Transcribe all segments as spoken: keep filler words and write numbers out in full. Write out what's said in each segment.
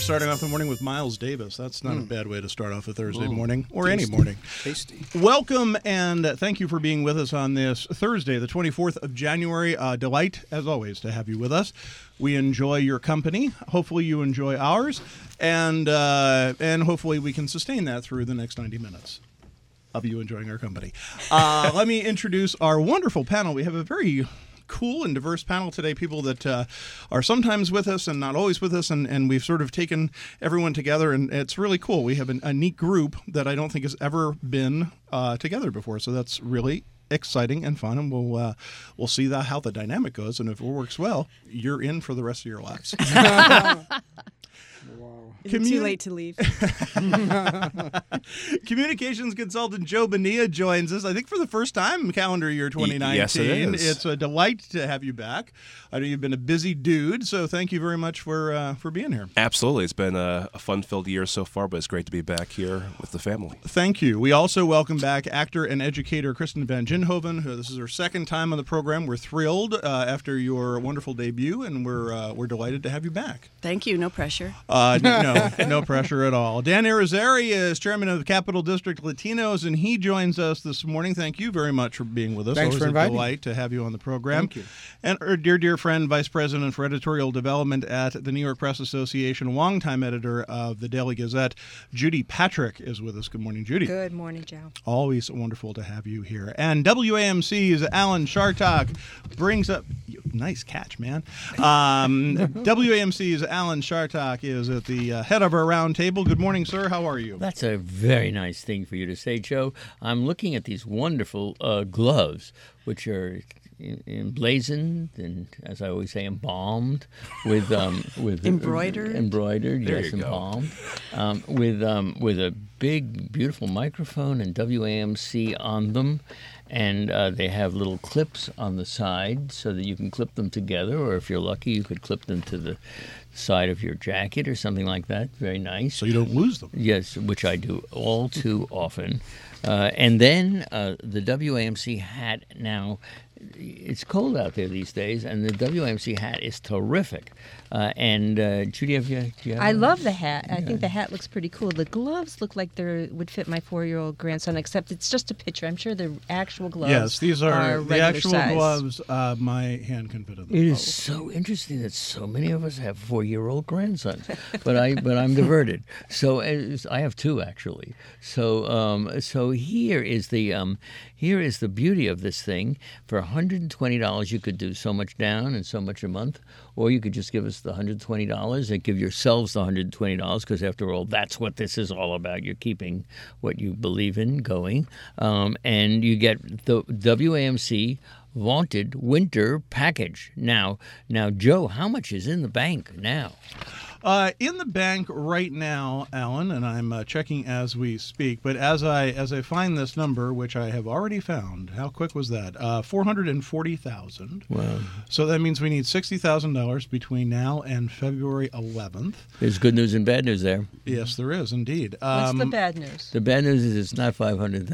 starting off the morning with Miles Davis. That's not mm. a bad way to start off a Thursday Ooh, morning, or tasty. any morning. Tasty. Welcome, and thank you for being with us on this Thursday, the twenty-fourth of January. Uh, delight, as always, to have you with us. We enjoy your company. Hopefully you enjoy ours, and uh, and hopefully we can sustain that through the next ninety minutes of you enjoying our company. Uh, let me introduce our wonderful panel. We have a very cool and diverse panel today, people that uh, are sometimes with us and not always with us, and, and we've sort of taken everyone together, and it's really cool. We have an, a neat group that I don't think has ever been uh, together before, so that's really exciting and fun, and we'll uh, we'll see the, how the dynamic goes, and if it works well, you're in for the rest of your lives. Wow. Is it too late to leave? Communications consultant Joe Bonilla joins us, I think, for the first time in calendar year twenty nineteen. Yes, it is. It's a delight to have you back. I know you've been a busy dude, so thank you very much for uh, for being here. Absolutely. It's been a, a fun-filled year so far, but it's great to be back here with the family. Thank you. We also welcome back actor and educator Kristen Van Ginhoven, who this is her second time on the program. We're thrilled uh, after your wonderful debut, and we're uh, we're delighted to have you back. Thank you. No pressure. Uh, no, no pressure at all. Dan Irizarry is chairman of the Capital District Latinos, and he joins us this morning. Thank you very much for being with us. Thanks Always for inviting a delight to have you on the program. Thank you. And our dear, dear friend, Vice President for Editorial Development at the New York Press Association, longtime editor of the Daily Gazette, Judy Patrick is with us. Good morning, Judy. Good morning, Joe. Always wonderful to have you here. And W A M C's Alan Chartock brings up... Nice catch, man. Um, W A M C's Alan Chartock is at the uh, head of our round table. Good morning, sir. How are you? That's a very nice thing for you to say, Joe. I'm looking at these wonderful uh, gloves, which are emblazoned and, as I always say, embalmed with um, with embroidered, uh, embroidered, there yes, you go. embalmed, um, with um, with a big, beautiful microphone and W A M C on them. And uh, they have little clips on the side so that you can clip them together, or if you're lucky, you could clip them to the side of your jacket or something like that. Very nice. So you don't lose them. Yes, which I do all too often. Uh, and then uh, the W A M C hat now, it's cold out there these days, and the W A M C hat is terrific. Uh, and uh, Judy, have you, do you have I one? love the hat. I Yeah. think the hat looks pretty cool. The gloves look like they would fit my four-year-old grandson, except it's just a picture. I'm sure the actual gloves Yes, these are, are the regular actual size. gloves. Uh, my hand can fit in them. It is so interesting that so many of us have four-year-old grandsons, but I but I'm diverted. So uh, I have two actually. So um, so here is the um, here is the beauty of this thing. For one hundred twenty dollars, you could do so much down and so much a month, or you could just give us the one hundred twenty dollars and give yourselves the one hundred twenty dollars, because after all, that's what this is all about. You're keeping what you believe in going, um, and you get the W A M C vaunted winter package. Now, now, Joe, how much is in the bank now? Uh, in the bank right now, Alan, and I'm uh, checking as we speak. But as I as I find this number, which I have already found, how quick was that? Uh, Four hundred and forty thousand. Wow. So that means we need sixty thousand dollars between now and February eleventh. There's good news and bad news there. Yes, there is indeed. What's Um, the bad news? The bad news is it's not five hundred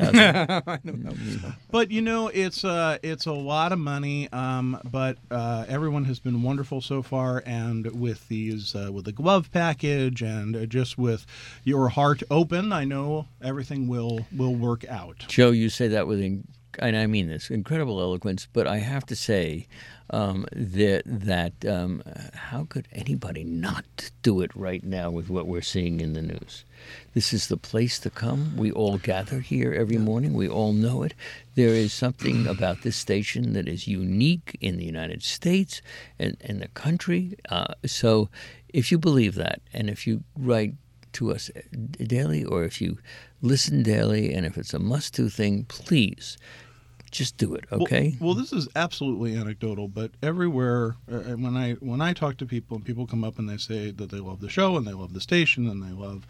thousand. But you know, it's uh, it's a lot of money. Um, but uh, everyone has been wonderful so far, and with these uh, with the glove package and uh, just with your heart open, I know everything will will work out. Joe, you say that with, in, and I mean this, incredible eloquence, but I have to say um, that, that um, how could anybody not do it right now with what we're seeing in the news? This is the place to come. We all gather here every morning. We all know it. There is something about this station that is unique in the United States and, and the country. Uh, so if you believe that, and if you write to us daily, or if you listen daily, and if it's a must-do thing, please just do it, okay? Well, well, this is absolutely anecdotal, but everywhere uh, when I when I talk to people, and people come up and they say that they love the show and they love the station and they love.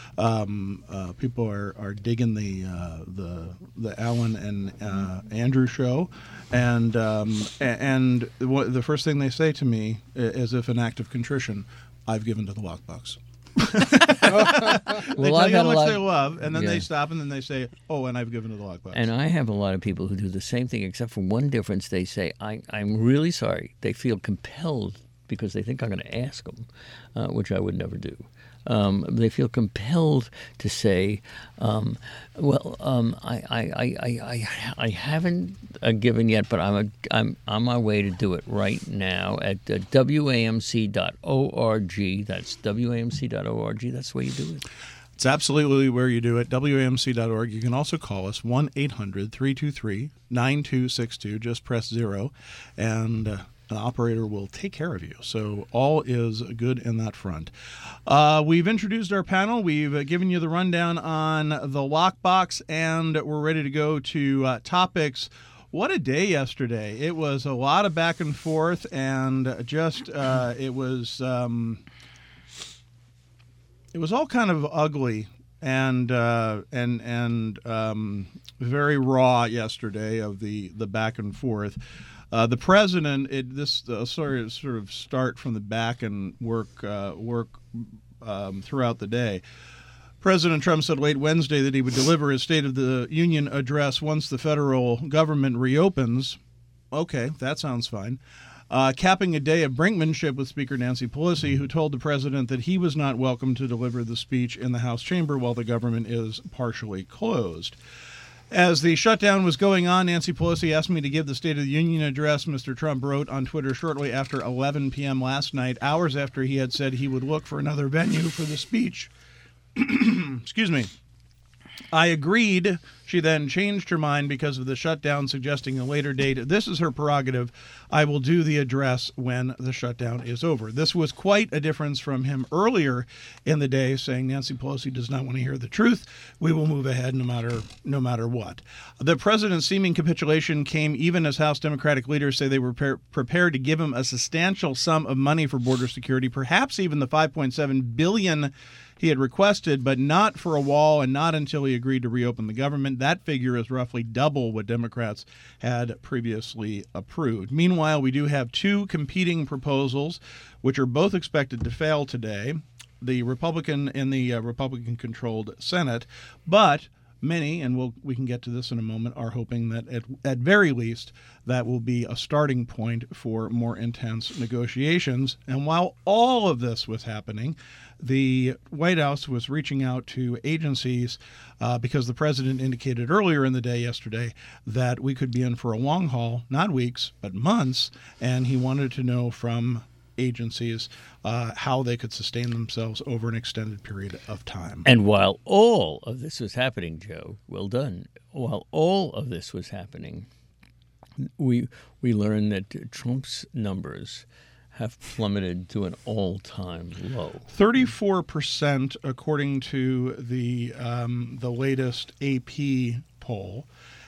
Um, uh, people are, are digging the uh, the the Alan and uh, Andrew show, and um, and what, the first thing they say to me, as if an act of contrition, I've given to the lockbox. they Well, tell I've you how had a much lot- they love, and then Yeah. they stop, and then they say, "Oh, and I've given to the lockbox." And I have a lot of people who do the same thing, except for one difference. They say, I, I'm really sorry. They feel compelled because they think I'm going to ask them, uh, which I would never do. um, they feel compelled to say, um, well, um, I, I, I, I, I, I haven't uh, given yet, but I'm, a, I'm on my way to do it right now at uh, W A M C dot org. That's W A M C dot org. That's where you do it. It's absolutely where you do it, W A M C dot org. You can also call us, one eight hundred three two three nine two six two. Just press zero, and uh, an operator will take care of you. So all is good in that front. Uh, we've introduced our panel. We've uh, given you the rundown on the lockbox, and we're ready to go to uh, topics. What a day yesterday. It was a lot of back and forth, and just uh, it was... Um, It was all kind of ugly and uh, and and um, very raw yesterday of the, the back and forth. Uh, the president, it, this uh, sort of sort of start from the back and work uh, work um, throughout the day. President Trump said late Wednesday that he would deliver his State of the Union address once the federal government reopens. Okay, that sounds fine. Uh, capping a day of brinkmanship with Speaker Nancy Pelosi, who told the president that he was not welcome to deliver the speech in the House chamber while the government is partially closed. As the shutdown was going on, Nancy Pelosi asked me to give the State of the Union address, Mister Trump wrote on Twitter shortly after eleven p.m. last night, hours after he had said he would look for another venue for the speech. Excuse me. I agreed. She then changed her mind because of the shutdown, suggesting a later date. This is her prerogative. I will do the address when the shutdown is over. This was quite a difference from him earlier in the day, saying Nancy Pelosi does not want to hear the truth. We will move ahead no matter no matter what. The president's seeming capitulation came even as House Democratic leaders say they were pre- prepared to give him a substantial sum of money for border security, perhaps even the five point seven billion dollars he had requested, but not for a wall and not until he agreed to reopen the government. That figure is roughly double what Democrats had previously approved. Meanwhile, we do have two competing proposals, which are both expected to fail today, the Republican in the uh, Republican-controlled Senate, but many, and we'll, we can get to this in a moment, are hoping that at, at very least that will be a starting point for more intense negotiations. And while all of this was happening, the White House was reaching out to agencies uh, because the president indicated earlier in the day yesterday that we could be in for a long haul, not weeks, but months, and he wanted to know from agencies uh, how they could sustain themselves over an extended period of time. And while all of this was happening, Joe, well done, while all of this was happening, we we learned that Trump's numbers have plummeted to an all-time low. thirty-four percent, according to the um, the latest A P poll,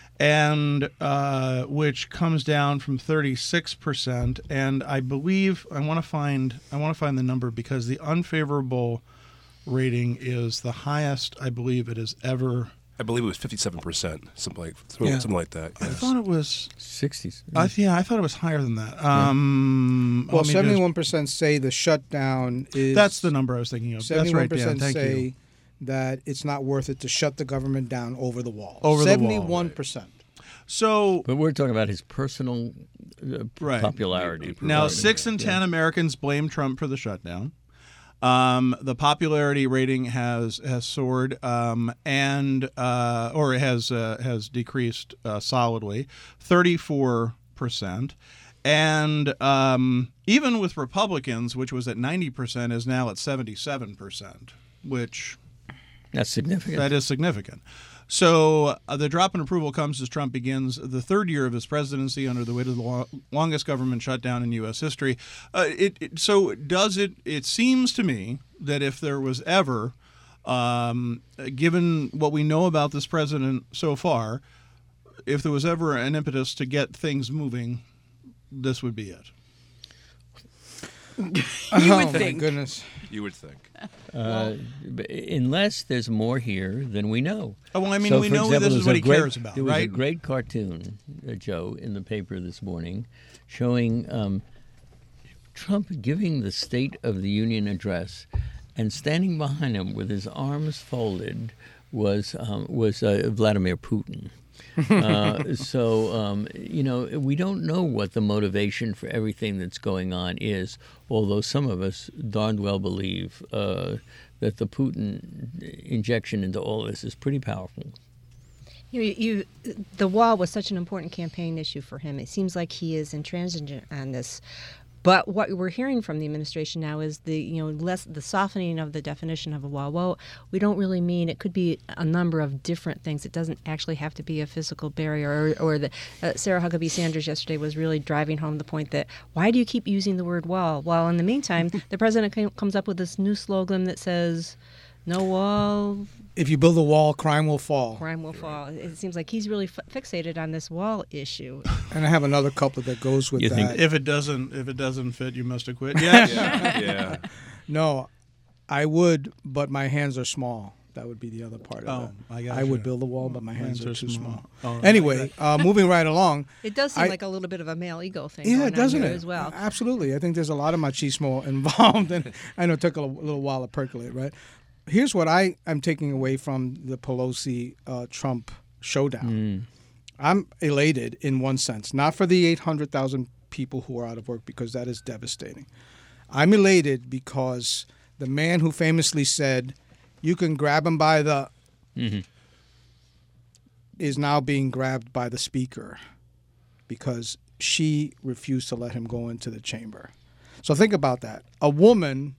and uh, which comes down from thirty-six percent. And I believe I want to find I want to find the number because the unfavorable rating is the highest I believe it has ever. I believe it was fifty-seven percent, something like Yeah. something like that. I Yes. thought it was. sixties. I, yeah, I thought it was higher than that. Um, Well, let me just- seventy-one percent say the shutdown is. That's the number I was thinking of. That's Seventy-one right, Dan. percent Thank say you. that it's not worth it to shut the government down over the wall. Over the wall, Seventy-one percent. So But we're talking about his personal uh, Right. popularity. now, Right. six in ten Americans blame Trump for the shutdown. Um, the popularity rating has has soared um, and uh, or has uh, has decreased uh, solidly, thirty-four percent. And um, even with Republicans, which was at ninety percent, is now at seventy-seven percent, which That's significant. that is significant. So uh, the drop in approval comes as Trump begins the third year of his presidency under the weight of the lo- longest government shutdown in U S history. Uh, it, it, so does it? It seems to me that if there was ever, um, given what we know about this president so far, if there was ever an impetus to get things moving, this would be it. oh, would my think. goodness. You would think. Uh, b- unless there's more here than we know. Oh, well, I mean, So, we for know example, this is there's what a he great- cares about, There was right? a great cartoon, uh, Joe, in the paper this morning, showing um, Trump giving the State of the Union address, and standing behind him with his arms folded was um, was uh, Vladimir Putin. uh, so, um, you know, we don't know what the motivation for everything that's going on is, although some of us darned well believe uh, that the Putin injection into all this is pretty powerful. You, you, the wall was such an important campaign issue for him. It seems like he is intransigent on this. But what we're hearing from the administration now is the, you know, less the softening of the definition of a wall. Well, we don't really mean it could be a number of different things. It doesn't actually have to be a physical barrier. Or, or the uh, Sarah Huckabee Sanders yesterday was really driving home the point that why do you keep using the word wall? Well, in the meantime, the president came, comes up with this new slogan that says, "No wall, If you build a wall, crime will fall." crime will fall." It seems like he's really f- fixated on this wall issue. And I have another couplet that goes with You think- that. If it doesn't, if it doesn't fit, you must have quit. Yes. Yeah. yeah. No, I would, but my hands are small. That would be the other part of Oh, it. I I, gotcha. would build a wall, but my hands, Hands are are too small. small. All right. Anyway, uh, moving right along. It does seem I- like a little bit of a male ego thing Yeah, going doesn't on it? here as well. Absolutely. I think there's a lot of machismo involved, and I know it took a little while to percolate, right? Here's what I am taking away from the Pelosi-Trump showdown. I'm elated in one sense, not for the eight hundred thousand people who are out of work, because that is devastating. I'm elated because the man who famously said, "You can grab him by the," Mm-hmm. is now being grabbed by the speaker because she refused to let him go into the chamber. So think about that. A woman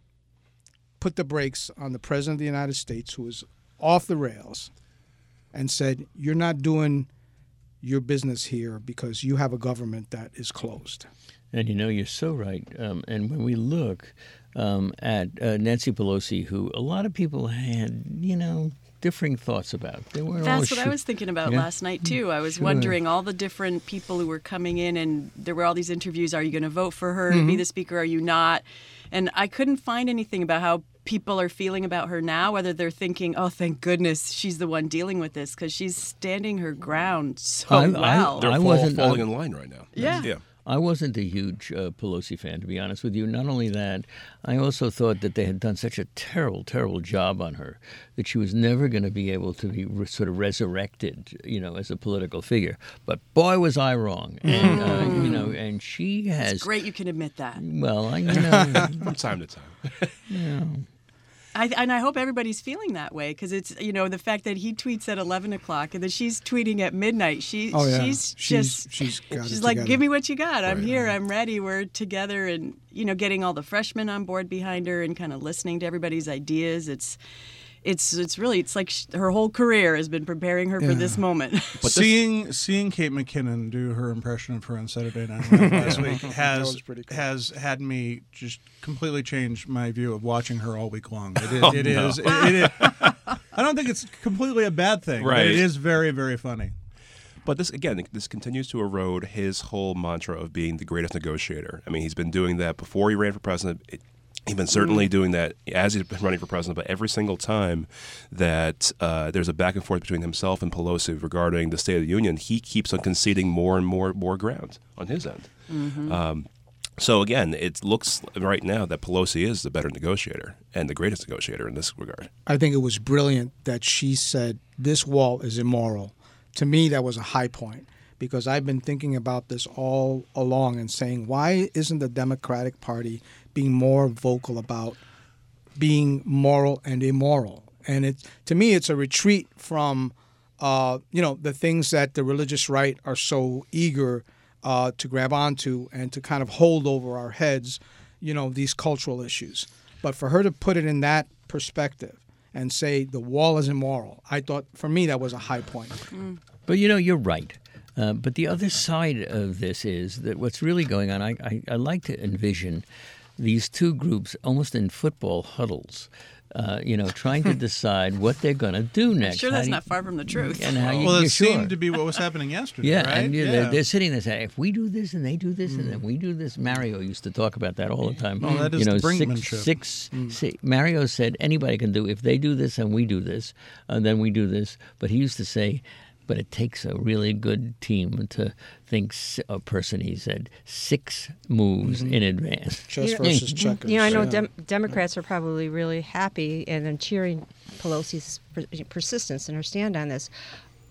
put the brakes on the President of the United States, who was off the rails, and said, "You're not doing your business here because you have a government that is closed." And you know, you're so right. Um, and when we look um, at uh, Nancy Pelosi, who a lot of people had, you know, differing thoughts about. They weren't all That's what I sure- was thinking about Yeah. last night, too. I was Sure. wondering all the different people who were coming in, and there were all these interviews. Are you going to vote for her to be the speaker? Are you not? And I couldn't find anything about how people are feeling about her now, whether they're thinking, oh, thank goodness she's the one dealing with this, because she's standing her ground so I- I- well. They're I fall, wasn't- falling I- in line right now. Yeah. Yeah. I wasn't a huge uh, Pelosi fan, to be honest with you. Not only that, I also thought that they had done such a terrible, terrible job on her that she was never going to be able to be re- sort of resurrected, you know, as a political figure. But boy, was I wrong. And, uh, you know, and she has. It's great you can admit that. Well, I, you know, From time to time. you know. I, and I hope everybody's feeling that way, because it's, you know, the fact that he tweets at eleven o'clock and then she's tweeting at midnight. She, Oh, yeah. She's She's- just, she's got she's it like, together. give me what you got. I'm Right. here. I'm ready. We're together, and, you know, getting all the freshmen on board behind her and kind of listening to everybody's ideas. It's, it's, it's really, it's like sh- her whole career has been preparing her for this moment. But seeing seeing Kate McKinnon do her impression of her on Saturday Night Live last week has was pretty cool. has had me just completely change my view of watching her all week long. It is. Oh, it, no. is it, it is. I don't think it's completely a bad thing. But Right. it is very very funny. But this, again, this continues to erode his whole mantra of being the greatest negotiator. I mean, he's been doing that before he ran for president. It, he's been certainly doing that as he's been running for president. But every single time that uh, there's a back and forth between himself and Pelosi regarding the State of the Union, he keeps on conceding more and more more ground on his end. Um, so again, it looks right now that Pelosi is the better negotiator and the greatest negotiator in this regard. I think it was brilliant that she said, "This wall is immoral." To me, that was a high point, because I've been thinking about this all along and saying, why isn't the Democratic Party being more vocal about being moral and immoral? And it, to me, it's a retreat from, uh, you know, the things that the religious right are so eager uh, to grab onto and to kind of hold over our heads, you know, these cultural issues. But for her to put it in that perspective and say the wall is immoral, I thought, for me, that was a high point. But you know, you're right. Uh, but the other side of this is that what's really going on, I, I, I like to envision these two groups almost in football huddles, uh, you know, trying to decide what they're going to do I'm next. sure How that's do you- not far from the truth. And how you, Well, you're it sure. seemed to be what was happening yesterday. Yeah, right? and yeah, yeah. They're, they're sitting there saying, if we do this and they do this and then we do this. Mario used to talk about that all the time. Oh, that is you know, the brinkmanship. six, six, six, Mario said anybody can do, if they do this and we do this, uh, then we do this. But he used to say, but it takes a really good team to think, s- a person, he said, six moves in advance. Chess You know- versus checkers. You know, I know Yeah. Dem- Democrats are probably really happy and then cheering Pelosi's per- persistence and her stand on this.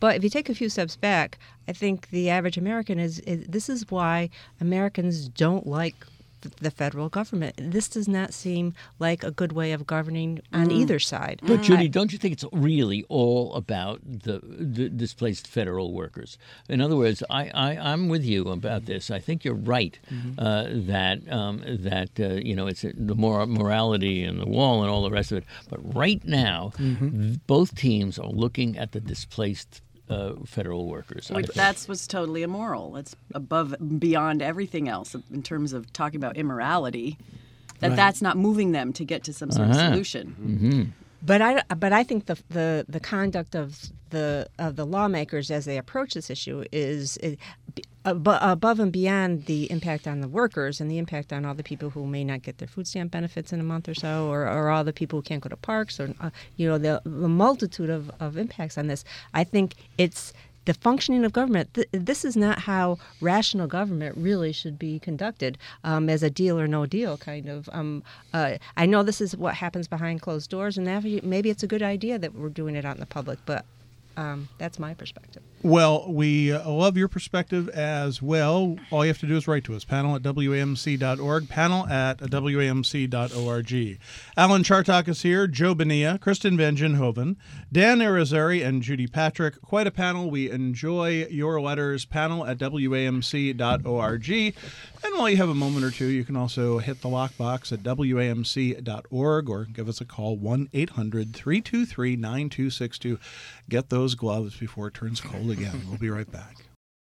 But if you take a few steps back, I think the average American is, is this is why Americans don't like the federal government. This does not seem like a good way of governing on mm. either side. But Judy, don't you think it's really all about the, the displaced federal workers? In other words, I, I, I'm with you about this. I think you're right mm-hmm. uh, that um, that uh, you know it's the mor- morality and the wall and all the rest of it. But right now, mm-hmm. both teams are looking at the displaced Uh, federal workers. Which, that's what's totally immoral. It's above and beyond everything else in terms of talking about immorality. That right. that's not moving them to get to some sort uh-huh. of solution. Mm-hmm. But I, but I think the, the the conduct of the of the lawmakers as they approach this issue is, is above and beyond the impact on the workers and the impact on all the people who may not get their food stamp benefits in a month or so, or, or all the people who can't go to parks, or uh, you know the, the multitude of, of impacts on this. I think it's the functioning of government. Th- this is not how rational government really should be conducted, um, as a deal or no deal kind of. Um, uh, I know this is what happens behind closed doors, and maybe it's a good idea that we're doing it out in the public, but um, that's my perspective. Well, we uh, love your perspective as well. All you have to do is write to us, panel at W A M C dot org, panel at W A M C dot org. Alan Chartock is here, Joe Bonilla, Kristen Van Ginhoven, Dan Irizarry, and Judy Patrick. Quite a panel. We enjoy your letters, panel at W A M C dot org. And while you have a moment or two, you can also hit the lockbox at W A M C dot org or give us a call, one eight hundred three two three nine two six two. Get those gloves before it turns cold again. We'll be right back.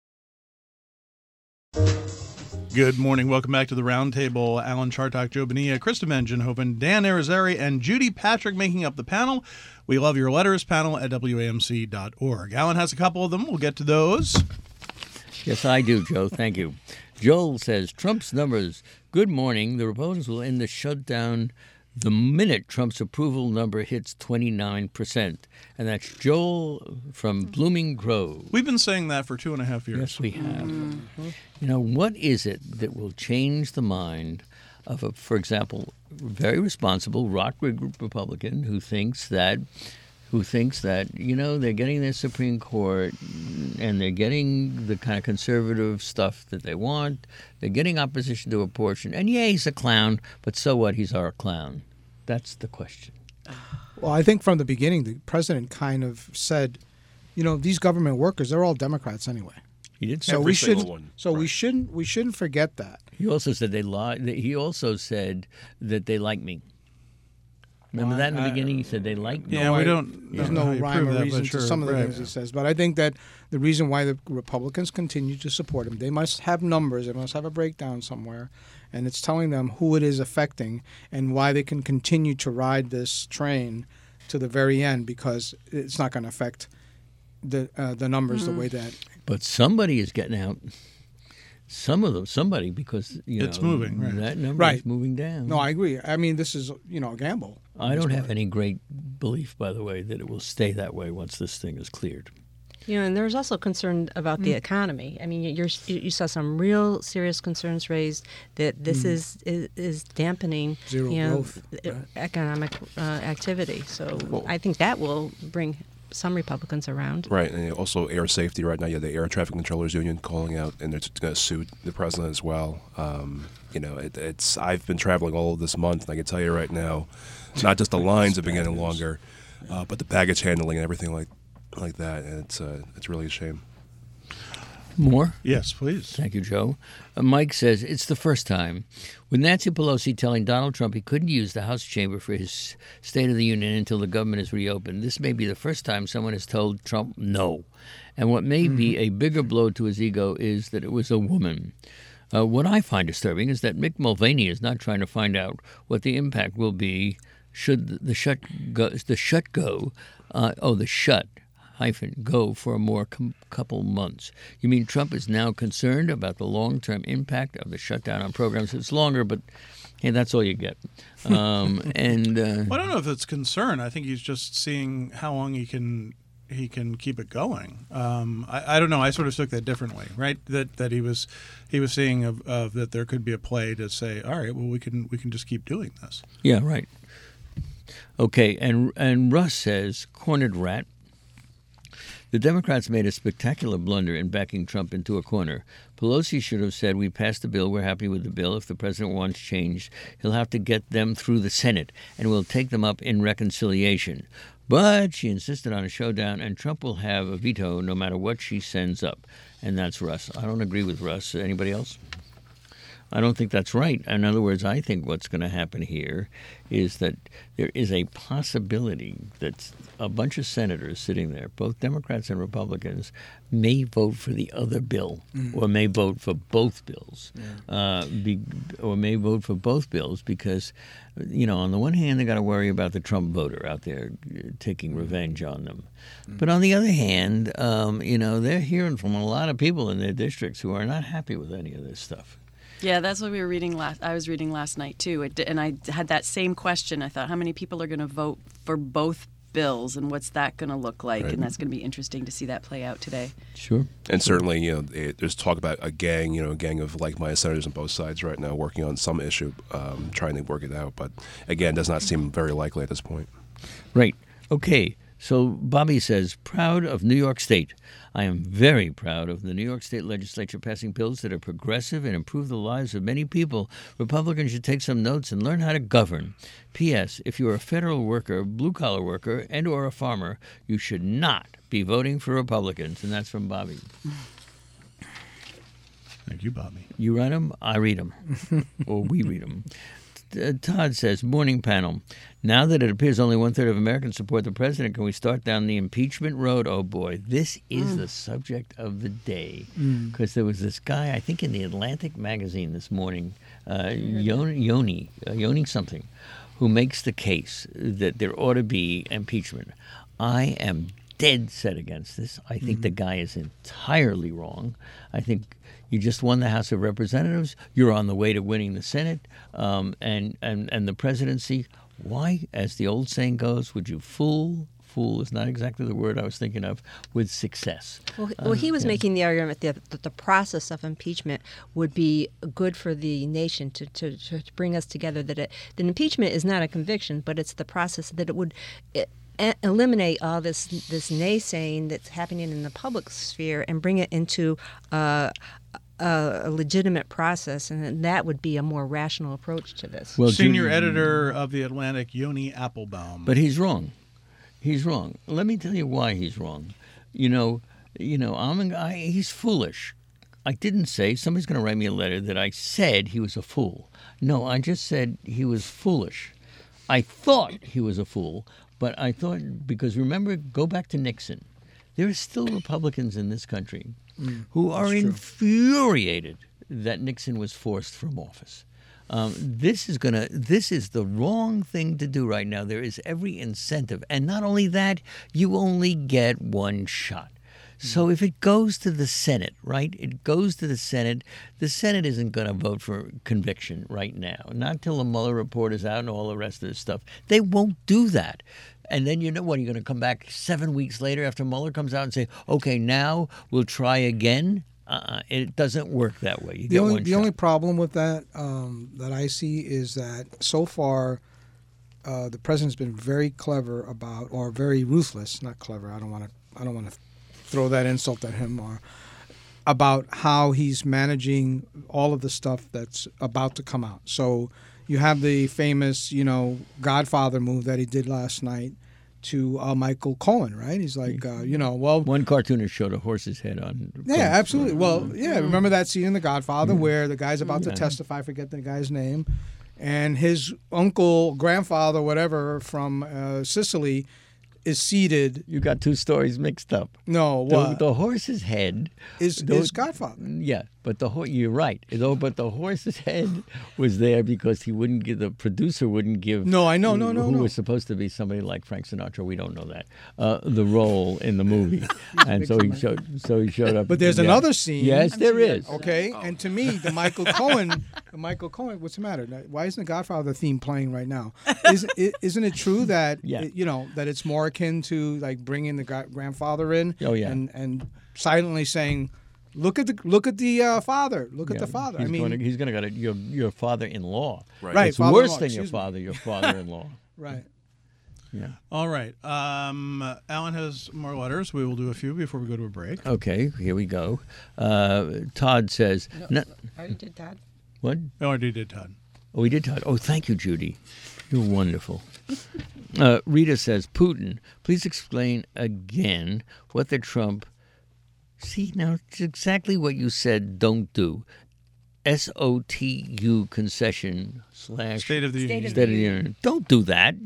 Good morning. Welcome back to the Roundtable. Alan Chartock, Joe Bonilla, Kristen Van Ginhoven, Dan Irizarry, and Judy Patrick making up the panel. We love your letters, panel at W A M C dot org. Alan has a couple of them. We'll get to those. Yes, I do, Joe. Thank you. Joel says, Trump's numbers. Good morning. The Republicans will end the shutdown the minute Trump's approval number hits twenty-nine percent. And that's Joel from Blooming Grove. We've been saying that for two and a half years. Yes, we have. Mm-hmm. You know, what is it that will change the mind of, a, for example, very responsible Rockwood Republican who thinks that who thinks that, you know, they're getting their Supreme Court and they're getting the kind of conservative stuff that they want. They're getting opposition to abortion. And, yeah, he's a clown, but so what? He's our clown. That's the question. Well, I think from the beginning, the president kind of said, you know, these government workers, they're all Democrats anyway. He did. So Every we single should. one. So Right. we shouldn't. We shouldn't forget that. He also said they lie. He also said that they like me. Remember Well, that in the I- beginning? He said they like me. Yeah, No, we I- don't. There's know how no you rhyme prove or that, reason but to sure, some of the right. things he says. But I think that the reason why the Republicans continue to support him, they must have numbers. They must have a breakdown somewhere. And it's telling them who it is affecting and why they can continue to ride this train to the very end, because it's not going to affect the uh, the numbers Mm-hmm. the way that. But somebody is getting out. Some of them, somebody, because you It's know, moving, right. that number Right. is moving down. No, I agree. I mean, this is, you know, a gamble. I don't have any great belief, by the way, that it will stay that way once this thing is cleared. You know, and there's also concern about the economy. I mean, you're, you saw some real serious concerns raised that this mm. is, is is dampening Zero you know, growth, right. economic uh, activity. So Well- I think that will bring some Republicans around. Right, and also air safety right now. You have the Air Traffic Controllers Union calling out, and they're going to sue the president as well. Um, you know, it, it's I've been traveling all of this month, and I can tell you right now, not just the lines have been getting longer, uh, but the baggage handling and everything like like that, and it's uh, it's really a shame. More? Yes, please. Thank you, Joe. Uh, Mike says, it's the first time. With Nancy Pelosi telling Donald Trump he couldn't use the House chamber for his State of the Union until the government is reopened, this may be the first time someone has told Trump no. And what may mm-hmm. be a bigger blow to his ego is that it was a woman. Uh, what I find disturbing is that Mick Mulvaney is not trying to find out what the impact will be should the shut go, the shut go, uh, oh, the shut. hyphen go for a more com- couple months. You mean Trump is now concerned about the long-term impact of the shutdown on programs? It's longer, but hey, that's all you get. Um, and uh, Well, I don't know if it's concern. I think he's just seeing how long he can he can keep it going. Um, I, I don't know. I sort of took that differently, right? That that he was he was seeing of, of that there could be a play to say, all right, well, we can we can just keep doing this. yeah, right. Okay, and and Russ says, cornered rat. The Democrats made a spectacular blunder in backing Trump into a corner. Pelosi should have said, we passed the bill, we're happy with the bill. If the president wants change, he'll have to get them through the Senate, and we'll take them up in reconciliation. But she insisted on a showdown, and Trump will have a veto no matter what she sends up. And that's Russ. I don't agree with Russ. Anybody else? I don't think that's right. In other words, I think what's going to happen here is that there is a possibility that a bunch of senators sitting there, both Democrats and Republicans, may vote for the other bill, mm. or may vote for both bills, yeah. uh, be, or may vote for both bills because, you know, on the one hand, they got to worry about the Trump voter out there taking revenge on them. Mm. But on the other hand, um, you know, they're hearing from a lot of people in their districts who are not happy with any of this stuff. Yeah, that's what we were reading last. I was reading last night too, it, and I had that same question. I thought, how many people are going to vote for both bills, and what's that going to look like? Right. And that's going to be interesting to see that play out today. Sure. And certainly, you know, it, there's talk about a gang, you know, a gang of like-minded senators on both sides right now working on some issue, um, trying to work it out. But again, does not seem very likely at this point. Right. Okay. So Bobby says, proud of New York State. I am very proud of the New York State legislature passing bills that are progressive and improve the lives of many people. Republicans should take some notes and learn how to govern. P S. If you're a federal worker, blue-collar worker, and or a farmer, you should not be voting for Republicans. And that's from Bobby. Thank you, Bobby. You write them, I read them. Or we read them. Uh, Todd says, morning panel. Now that it appears only one-third of Americans support the president, can we start down the impeachment road? Oh, boy. This is mm. the subject of the day. Because mm. there was this guy, I think in the Atlantic magazine this morning, uh, Yoni, Yoni, uh, Yoni something, who makes the case that there ought to be impeachment. I am dead set against this. I think mm. the guy is entirely wrong. I think you just won the House of Representatives. You're on the way to winning the Senate um, and, and, and the presidency. Why, as the old saying goes, would you fool? Fool is not exactly the word I was thinking of, with success. Well, well he was um, yeah. making the argument that, that the process of impeachment would be good for the nation to, to, to bring us together, that it, that impeachment is not a conviction, but it's the process that it would it, eliminate all this this naysaying that's happening in the public sphere and bring it into uh, a, a legitimate process, and that would be a more rational approach to this. Well, Senior editor of The Atlantic, Yoni Applebaum. But he's wrong. He's wrong. Let me tell you why he's wrong. You know, you know, I'm a guy, he's foolish. I didn't say, somebody's going to write me a letter that I said he was a fool. No, I just said he was foolish. I thought he was a fool. But I thought, because remember, go back to Nixon. There are still Republicans in this country mm, who are infuriated that Nixon was forced from office. Um, this is gonna. This is the wrong thing to do right now. There is every incentive, and not only that, you only get one shot. So if it goes to the Senate, right, it goes to the Senate, the Senate isn't going to vote for conviction right now, not till the Mueller report is out and all the rest of this stuff. They won't do that. And then, you know what, you're going to come back seven weeks later after Mueller comes out and say, okay, now we'll try again? Uh-uh. It doesn't work that way. You the get only, one the shot. only problem with that um, that I see is that so far uh, the president's been very clever about, or very ruthless, not clever, I don't want to, I don't want to throw that insult at him, or about how he's managing all of the stuff that's about to come out. So you have the famous, you know, Godfather move that he did last night to uh, Michael Cohen, right? He's like, uh, you know, well... One cartoonist showed a horse's head on... Yeah, absolutely. Well, yeah, remember that scene in The Godfather mm-hmm. where the guy's about to yeah. testify, I forget the guy's name, and his uncle, grandfather, whatever, from uh, Sicily is seated. You got two stories mixed up. No, what? The, the horse's head is the, is Godfather. Yeah, but the ho- you're right. Though, but the horse's head was there because he wouldn't give, the producer wouldn't give. No, I know, no, no, who no. was supposed to be somebody like Frank Sinatra. We don't know that uh, the role in the movie, and so he showed. So he showed up. But there's yeah. another scene. Yes, there is. Okay, oh. and to me, the Michael Cohen, the Michael Cohen. What's the matter? Why isn't the Godfather theme playing right now? Isn't it, isn't it true that yeah. it, you know that it's more akin to like bringing the grandfather in oh, yeah. and and silently saying, look at the look at the uh, father look yeah. at the father he's I mean going to, he's going to go to your your father-in-law right, right it's worse than excuse your me. father your father-in-law right Yeah. All right. Um, Alan has more letters. We will do a few before we go to a break. Okay, here we go. Uh, Todd says... No, No, I already did that. what? Oh, I did, Todd. Oh, we did Todd. Oh, thank you, Judy. You're wonderful. Uh, Rita says, Putin, please explain again what the Trump... See, now it's exactly what you said don't do. S O T U concession slash... State of the State Union. of State of the Union. Don't do that.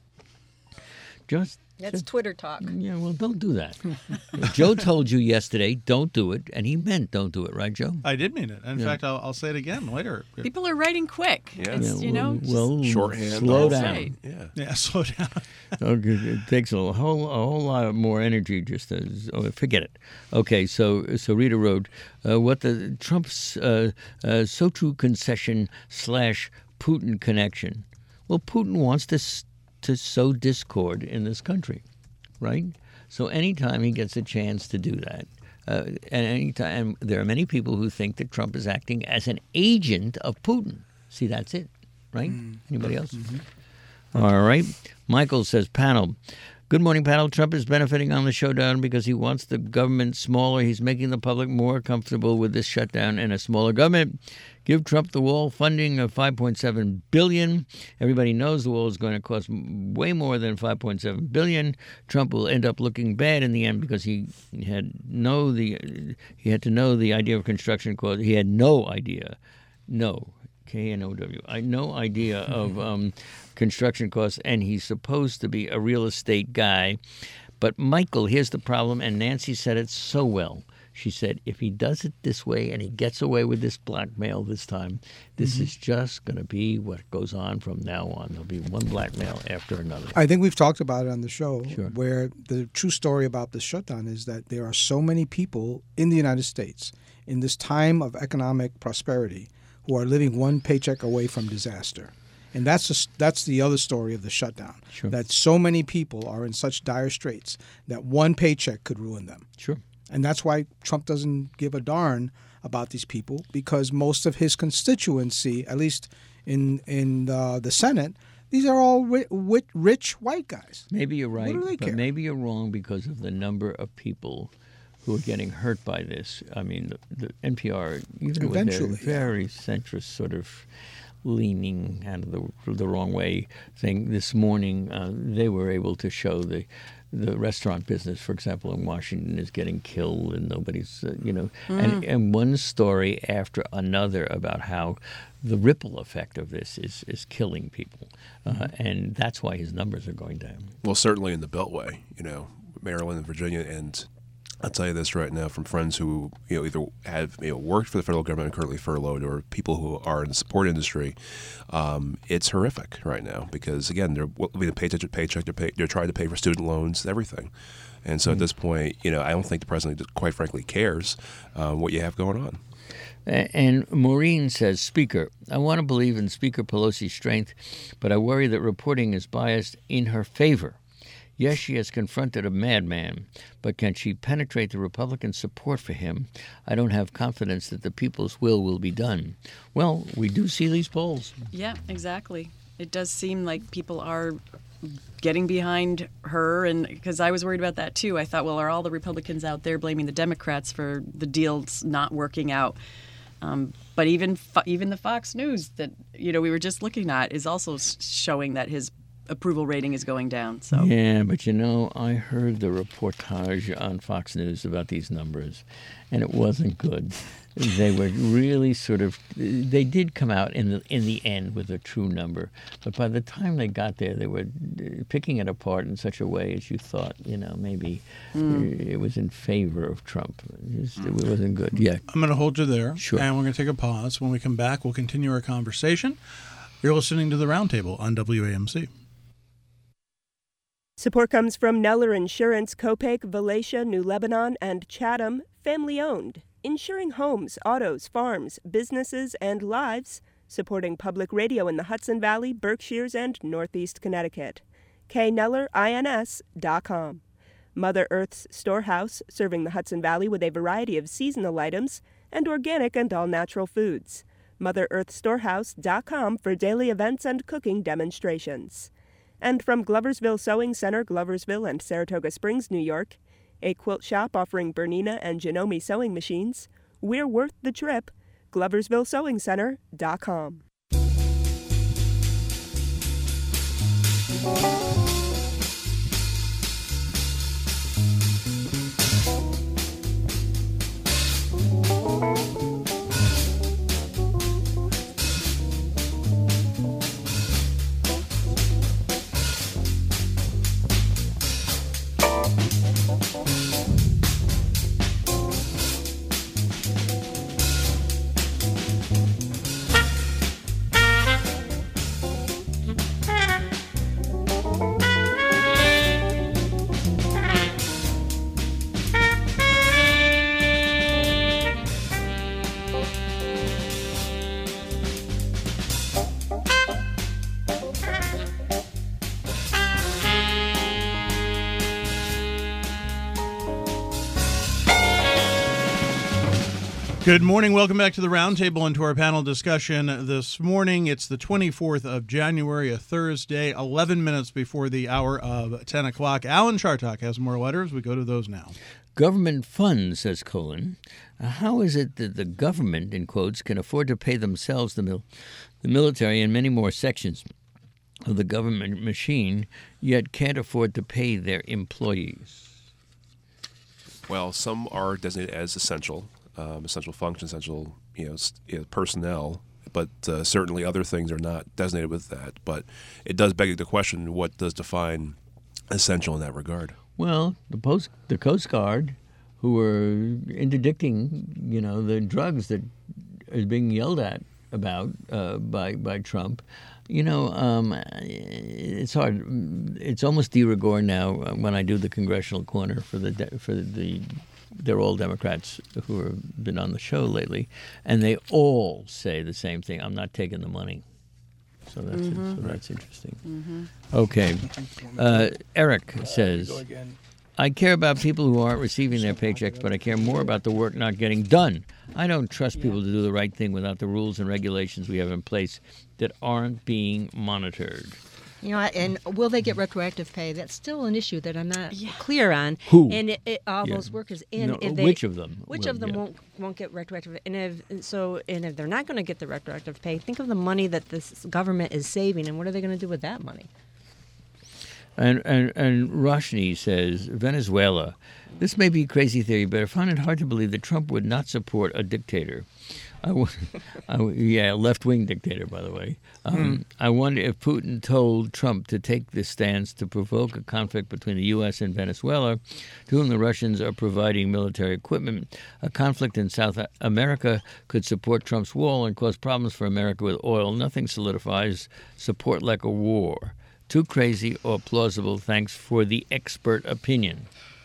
Just... That's just- Twitter talk. Yeah, well, don't do that. Joe told you yesterday, don't do it, and he meant don't do it, right, Joe? I did mean it. In Yeah. fact, I'll, I'll say it again later. People are writing quick. Yeah. It's, Yeah, you know, just- well, Shorthand. slow That's down. right. Yeah. Yeah, slow down. Okay, it takes a whole a whole lot of more energy just to oh, forget it. Okay, so so Rita wrote uh, what the Trump's uh, uh, Sochu concession slash Putin connection. Well, Putin wants to s- to sow discord in this country, right? So anytime he gets a chance to do that, uh, and anytime and there are many people who think that Trump is acting as an agent of Putin. See, that's it, right? Anybody else? All right. Michael says, panel. Good morning, panel. Trump is benefiting on the showdown because he wants the government smaller. He's making the public more comfortable with this shutdown and a smaller government. Give Trump the wall funding of five point seven billion dollars. Everybody knows the wall is going to cost way more than five point seven billion dollars. Trump will end up looking bad in the end because he had know the he had to know the idea of construction cost. He had no idea, no. K N O W. I no idea of um, construction costs, and he's supposed to be a real estate guy. But Michael, here's the problem, and Nancy said it so well. She said, if he does it this way and he gets away with this blackmail this time, this Mm-hmm. is just going to be what goes on from now on. There'll be one blackmail after another. I think we've talked about it on the show, Sure. where the true story about the shutdown is that there are so many people in the United States in this time of economic prosperity who are living one paycheck away from disaster. And that's just, that's the other story of the shutdown, Sure. that so many people are in such dire straits that one paycheck could ruin them. Sure. And that's why Trump doesn't give a darn about these people, because most of his constituency, at least in in uh, the Senate, these are all ri- wi- rich white guys. Maybe you're right, do they but care? maybe you're wrong because of the number of people who are getting hurt by this. I mean, the, the N P R, even Eventually, with yeah. their very centrist sort of leaning out of the the wrong way thing, this morning uh, they were able to show the the restaurant business, for example, in Washington is getting killed and nobody's, uh, you know, and, and one story after another about how the ripple effect of this is, is killing people. Uh, and that's why his numbers are going down. Well, certainly in the Beltway, you know, Maryland and Virginia, and I'll tell you this right now from friends who, you know, either have you know worked for the federal government and currently furloughed, or people who are in the support industry. Um, it's horrific right now because again, they're living paycheck to paycheck. They're, pay, they're trying to pay for student loans, everything, and so mm-hmm. at this point, you know, I don't think the president, quite frankly, cares uh, what you have going on. And Maureen says, Speaker, I want to believe in Speaker Pelosi's strength, but I worry that reporting is biased in her favor. Yes, she has confronted a madman, but can she penetrate the Republican support for him? I don't have confidence that the people's will will be done. Well, we do see these polls. Yeah, exactly. It does seem like people are getting behind her, and because I was worried about that too. I thought, well, are all the Republicans out there blaming the Democrats for the deals not working out? Um, but even fo- even the Fox News that you know we were just looking at is also showing that his approval rating is going down. So yeah, but you know, I heard the reportage on Fox News about these numbers, and it wasn't good. They were really sort of. They did come out in the in the end with a true number, but by the time they got there, they were picking it apart in such a way as you thought, you know, maybe mm. it was in favor of Trump. It, was, it wasn't good. Yeah, I'm going to hold you there, sure. And we're going to take a pause. When we come back, we'll continue our conversation. You're listening to the Roundtable on W A M C. Support comes from Neller Insurance, Copake, Valatia, New Lebanon, and Chatham, family-owned, insuring homes, autos, farms, businesses, and lives, supporting public radio in the Hudson Valley, Berkshires, and Northeast Connecticut. K Neller I N S dot com. Mother Earth's Storehouse, serving the Hudson Valley with a variety of seasonal items and organic and all-natural foods. Mother Earth Storehouse dot com for daily events and cooking demonstrations. And from Gloversville Sewing Center, Gloversville and Saratoga Springs, New York, a quilt shop offering Bernina and Janome sewing machines, we're worth the trip. Gloversville Sewing Center dot com. Good morning. Welcome back to the Roundtable and to our panel discussion this morning. It's the twenty-fourth of January, a Thursday, eleven minutes before the hour of ten o'clock. Alan Chartock has more letters. We go to those now. Government funds, says Colin. Uh, how is it that the government, in quotes, can afford to pay themselves, the, mil- the military, and many more sections of the government machine, yet can't afford to pay their employees? Well, some are designated as essential. Um, essential function, essential you know, st- you know, personnel, but uh, certainly other things are not designated with that. But it does beg the question: what does define essential in that regard? Well, the post, the Coast Guard, who were interdicting, you know, the drugs that is being yelled at about uh, by by Trump. You know, um, it's hard. It's almost de rigueur now when I do the Congressional Corner for the de- for the. They're all Democrats who have been on the show lately, and they all say the same thing: "I'm not taking the money." So that's Mm-hmm. so that's interesting. Mm-hmm. Okay, uh, Eric says, "I care about people who aren't receiving their paychecks, but I care more about the work not getting done. I don't trust people to do the right thing without the rules and regulations we have in place that aren't being monitored." You know, and will they get retroactive pay? That's still an issue that I'm not Yeah. clear on. Who? And it, it, all Yeah. those workers. And No, if they, which of them Which will, of them yeah. won't won't get retroactive? And if and so, and if they're not going to get the retroactive pay, think of the money that this government is saving, and what are they going to do with that money? And, and and Roshni says, Venezuela. This may be a crazy theory, but I find it hard to believe that Trump would not support a dictator. I w- I w- yeah, a left-wing dictator, by the way. Um, I wonder if Putin told Trump to take this stance to provoke a conflict between the U S and Venezuela, to whom the Russians are providing military equipment. A conflict in South America could support Trump's wall and cause problems for America with oil. Nothing solidifies support like a war. Too crazy or plausible? Thanks for the expert opinion.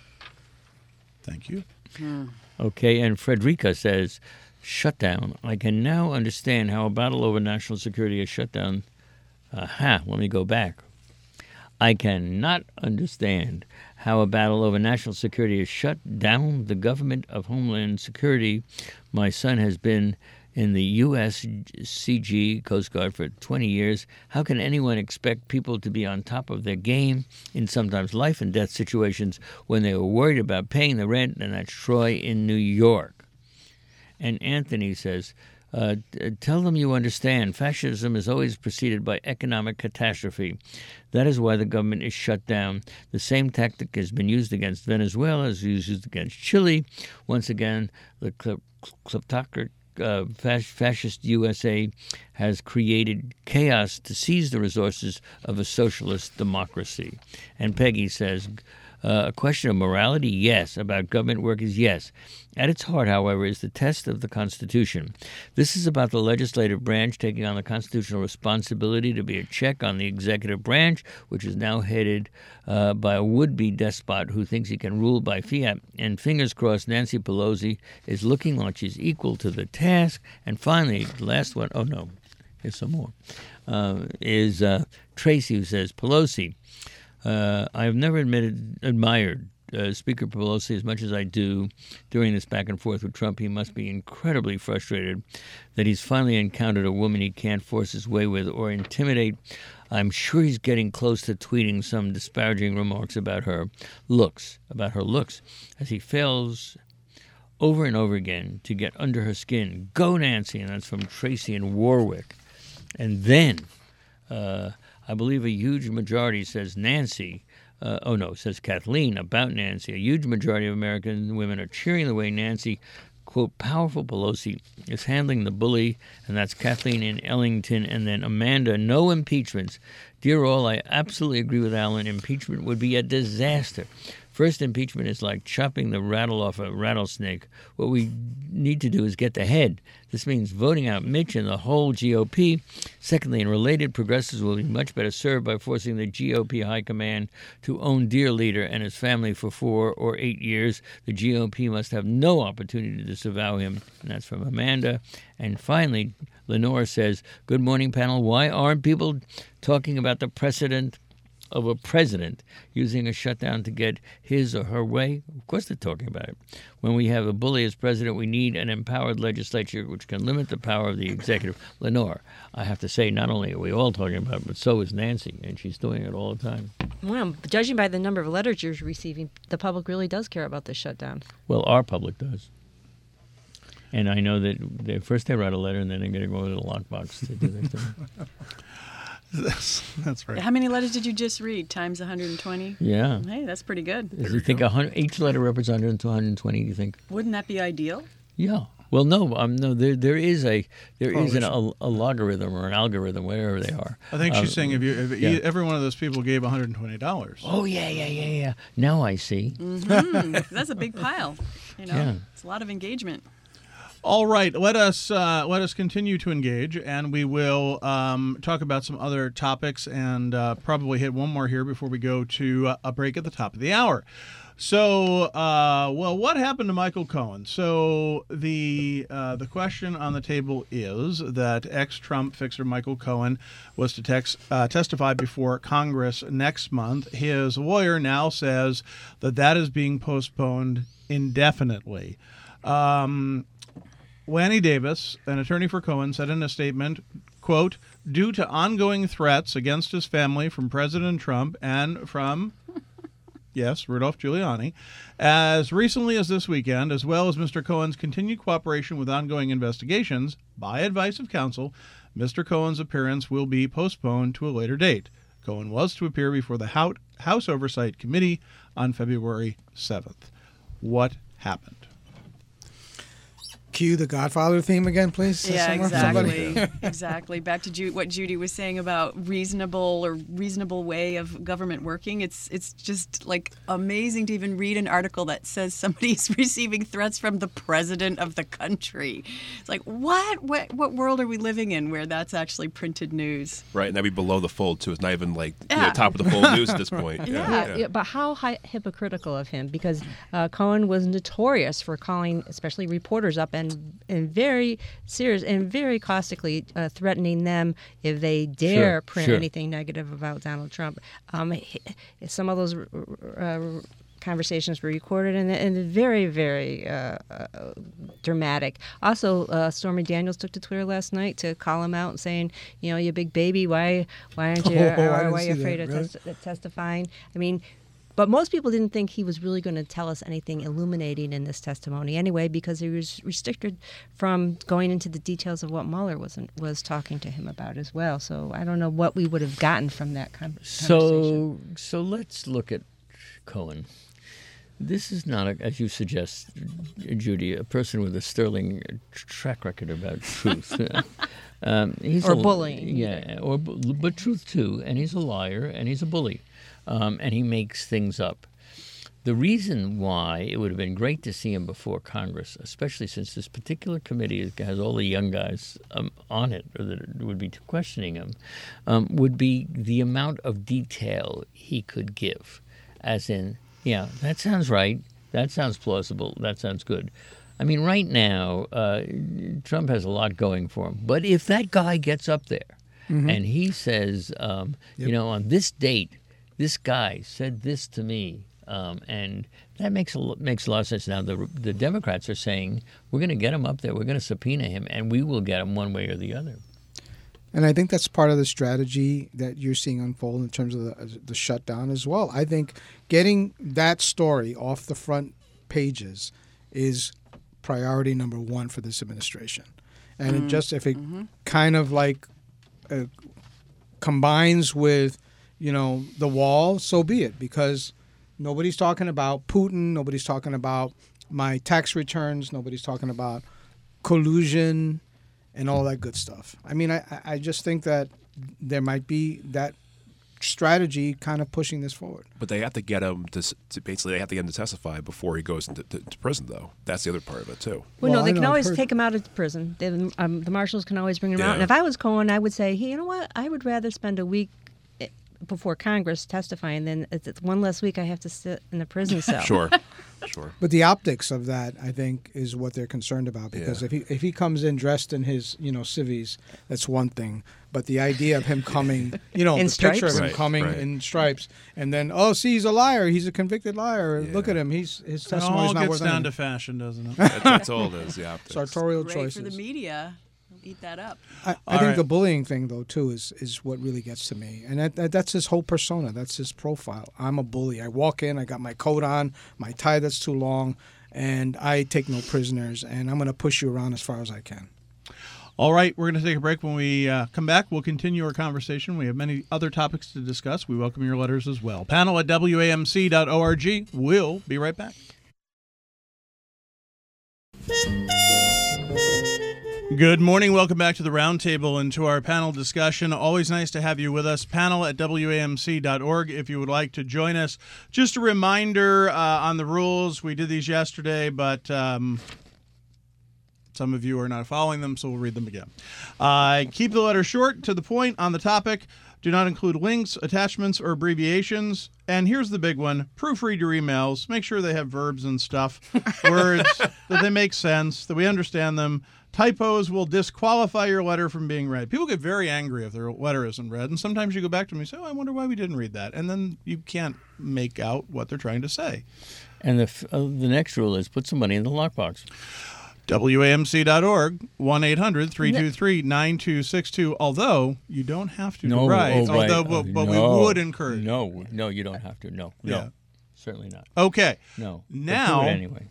Thank you. Okay, and Frederica says, shutdown. I can now understand how a battle over national security is shut down. Aha, let me go back. I cannot understand how a battle over national security has shut down the government of Homeland Security. My son has been in the U S C G, Coast Guard, for twenty years. How can anyone expect people to be on top of their game in sometimes life and death situations when they were worried about paying the rent? And that's Troy in New York. And Anthony says, uh, tell them you understand. Fascism is always preceded by economic catastrophe. That is why the government is shut down. The same tactic has been used against Venezuela, as used against Chile. Once again, the kleptocracy Uh, fascist U S A has created chaos to seize the resources of a socialist democracy. And Peggy says, uh, a question of morality, yes. About government workers, yes. At its heart, however, is the test of the Constitution. This is about the legislative branch taking on the constitutional responsibility to be a check on the executive branch, which is now headed uh, by a would-be despot who thinks he can rule by fiat. And fingers crossed, Nancy Pelosi is looking like she's equal to the task. And finally, the last one, oh no, here's some more, uh, is uh, Tracy, who says, Pelosi, Uh, I have never admitted, admired uh, Speaker Pelosi as much as I do during this back and forth with Trump. He must be incredibly frustrated that he's finally encountered a woman he can't force his way with or intimidate. I'm sure he's getting close to tweeting some disparaging remarks about her looks, about her looks, as he fails over and over again to get under her skin. Go, Nancy, and that's from Tracy in Warwick. And then, uh, I believe a huge majority says Nancy, uh, oh no, says Kathleen about Nancy. A huge majority of American women are cheering the way Nancy, quote, powerful Pelosi is handling the bully, and that's Kathleen in Ellington. And then Amanda, no impeachments. Dear all, I absolutely agree with Alan. Impeachment would be a disaster. First impeachment is like chopping the rattle off a rattlesnake. What we need to do is get the head. This means voting out Mitch and the whole G O P. Secondly, and related, progressives will be much better served by forcing the G O P high command to own dear leader and his family for four or eight years. The G O P must have no opportunity to disavow him. And that's from Amanda. And finally, Lenore says, good morning, panel. Why aren't people talking about the precedent of a president using a shutdown to get his or her way? Of course they're talking about it. When we have a bully as president, we need an empowered legislature which can limit the power of the executive. Lenore, I have to say, not only are we all talking about it, but so is Nancy, and she's doing it all the time. Well, judging by the number of letters you're receiving, the public really does care about this shutdown. Well, our public does. And I know that they, first they write a letter, and then they're going to go to the lockbox to do their thing. That's, that's right. How many letters did you just read? Times one hundred twenty? Yeah. Hey, that's pretty good. Does you think one hundred, each letter represents one hundred to one hundred twenty, do you think? Wouldn't that be ideal? Yeah. Well, no, um, no. There, there is a there is an, a, a logarithm or an algorithm, whatever they are. I think she's uh, saying if you, if yeah. you, every one of those people gave one hundred twenty dollars. Oh yeah, yeah, yeah, yeah. Now I see. Mm-hmm. That's a big pile. You know, Yeah. it's a lot of engagement. All right, let us uh, let us continue to engage, and we will um, talk about some other topics, and uh, probably hit one more here before we go to uh, a break at the top of the hour. So, uh, well, what happened to Michael Cohen? So the uh, the question on the table is that ex-Trump fixer Michael Cohen was to tex- uh, testify before Congress next month. His lawyer now says that that is being postponed indefinitely. Um, Lanny Davis, an attorney for Cohen, said in a statement, quote, due to ongoing threats against his family from President Trump and from, yes, Rudolph Giuliani, as recently as this weekend, as well as Mister Cohen's continued cooperation with ongoing investigations, by advice of counsel, Mister Cohen's appearance will be postponed to a later date. Cohen was to appear before the House Oversight Committee on February seventh. What happened? Cue the Godfather theme again, please. Yeah, Somewhere- exactly. somebody. Exactly. Back to Ju- what Judy was saying about reasonable or reasonable way of government working. It's it's just like amazing to even read an article that says somebody's receiving threats from the president of the country. It's like, what? What what world are we living in where that's actually printed news? Right, and that'd be below the fold too. It's not even like you know, Yeah. top of the fold news at this point. Yeah. Yeah, but how hi- hypocritical of him, because uh, Cohen was notorious for calling, especially reporters, up and and very serious and very caustically uh, threatening them if they dare Sure, print sure. anything negative about Donald Trump. Um, he- some of those uh, conversations were recorded and, and very, very uh, uh, dramatic. Also, uh, Stormy Daniels took to Twitter last night to call him out and saying, you know, you big baby, why, why aren't you, Oh, I uh, didn't why are see you that. afraid of Really? tes- testifying? I mean. But most people didn't think he was really going to tell us anything illuminating in this testimony anyway, because he was restricted from going into the details of what Mueller was was talking to him about as well. So I don't know what we would have gotten from that con- conversation. So, so let's look at Cohen. This is not, a, as you suggest, Judy, a person with a sterling track record about truth. um, he's Or a, bullying. Yeah, or bu- but truth too. And he's a liar, and he's a bully, um, and he makes things up. The reason why it would have been great to see him before Congress, especially since this particular committee has all the young guys um, on it, or that would be questioning him, um, would be the amount of detail he could give, as in, yeah, that sounds right, that sounds plausible, that sounds good. I mean, right now, uh, Trump has a lot going for him. But if that guy gets up there mm-hmm. and he says, um, yep. you know, on this date, this guy said this to me Um, and that makes a, lo- makes a lot of sense. Now, the the Democrats are saying, we're going to get him up there, we're going to subpoena him, and we will get him one way or the other. And I think that's part of the strategy that you're seeing unfold in terms of the, the shutdown as well. I think getting that story off the front pages is priority number one for this administration. And Mm-hmm. it just, if it kind of like uh, combines with, you know, the wall, so be it. Because nobody's talking about Putin, nobody's talking about my tax returns, nobody's talking about collusion and all that good stuff. I mean, I, I just think that there might be that strategy kind of pushing this forward. But they have to get him to, s- to basically they have to get him to testify before he goes into to, to prison, though. That's the other part of it too. Well, Well, no, I they know, can I've always heard- take him out of prison. They, um, the marshals can always bring him out. Yeah. And if I was Cohen, I would say, hey, you know what? I would rather spend a week eh, before Congress testifying than it's it's one less week I have to sit in a prison cell. Sure, sure. But the optics of that, I think, is what they're concerned about. Because Yeah. if he if he comes in dressed in his, you know, civvies, that's one thing. But the idea of him coming, you know, In the picture of stripes? him Right, coming right. in stripes, and then oh, see, he's a liar. He's a convicted liar. Look Yeah. at him. He's his It testimony's all not gets worth down anything. to fashion, doesn't it? That's, that's all it is. Yeah. Sartorial Great choices. for the media. Eat that up. I, I All think right. the bullying thing, though, too, is is what really gets to me, and that, that that's his whole persona. That's his profile. I'm a bully. I walk in, I got my coat on, my tie that's too long, and I take no prisoners, and I'm going to push you around as far as I can. All right, we're going to take a break. When we uh, come back, we'll continue our conversation. We have many other topics to discuss. We welcome your letters as well. Panel at W A M C dot org. We'll be right back. Good morning. Welcome back to the Roundtable and to our panel discussion. Always nice to have you with us. Panel at W A M C dot org if you would like to join us. Just a reminder uh, on the rules. We did these yesterday, but um, some of you are not following them, so we'll read them again. Uh, keep the letter short, to the point, on the topic. Do not include links, attachments, or abbreviations. And here's the big one. Proofread your emails. Make sure they have verbs and stuff, words, that they make sense, that we understand them. Typos will disqualify your letter from being read. People get very angry if their letter isn't read, and sometimes you go back to them and say, oh, I wonder why we didn't read that. And then you can't make out what they're trying to say. And the f- uh, the next rule is put some money in the lockbox. W A M C dot org, one eight hundred three two three nine two six two. Although you don't have to No, write, oh, right. although, but, but No, we would encourage. No, no, you don't have to. No, no, Yeah. certainly not. Okay. No. But Now- do it anyway.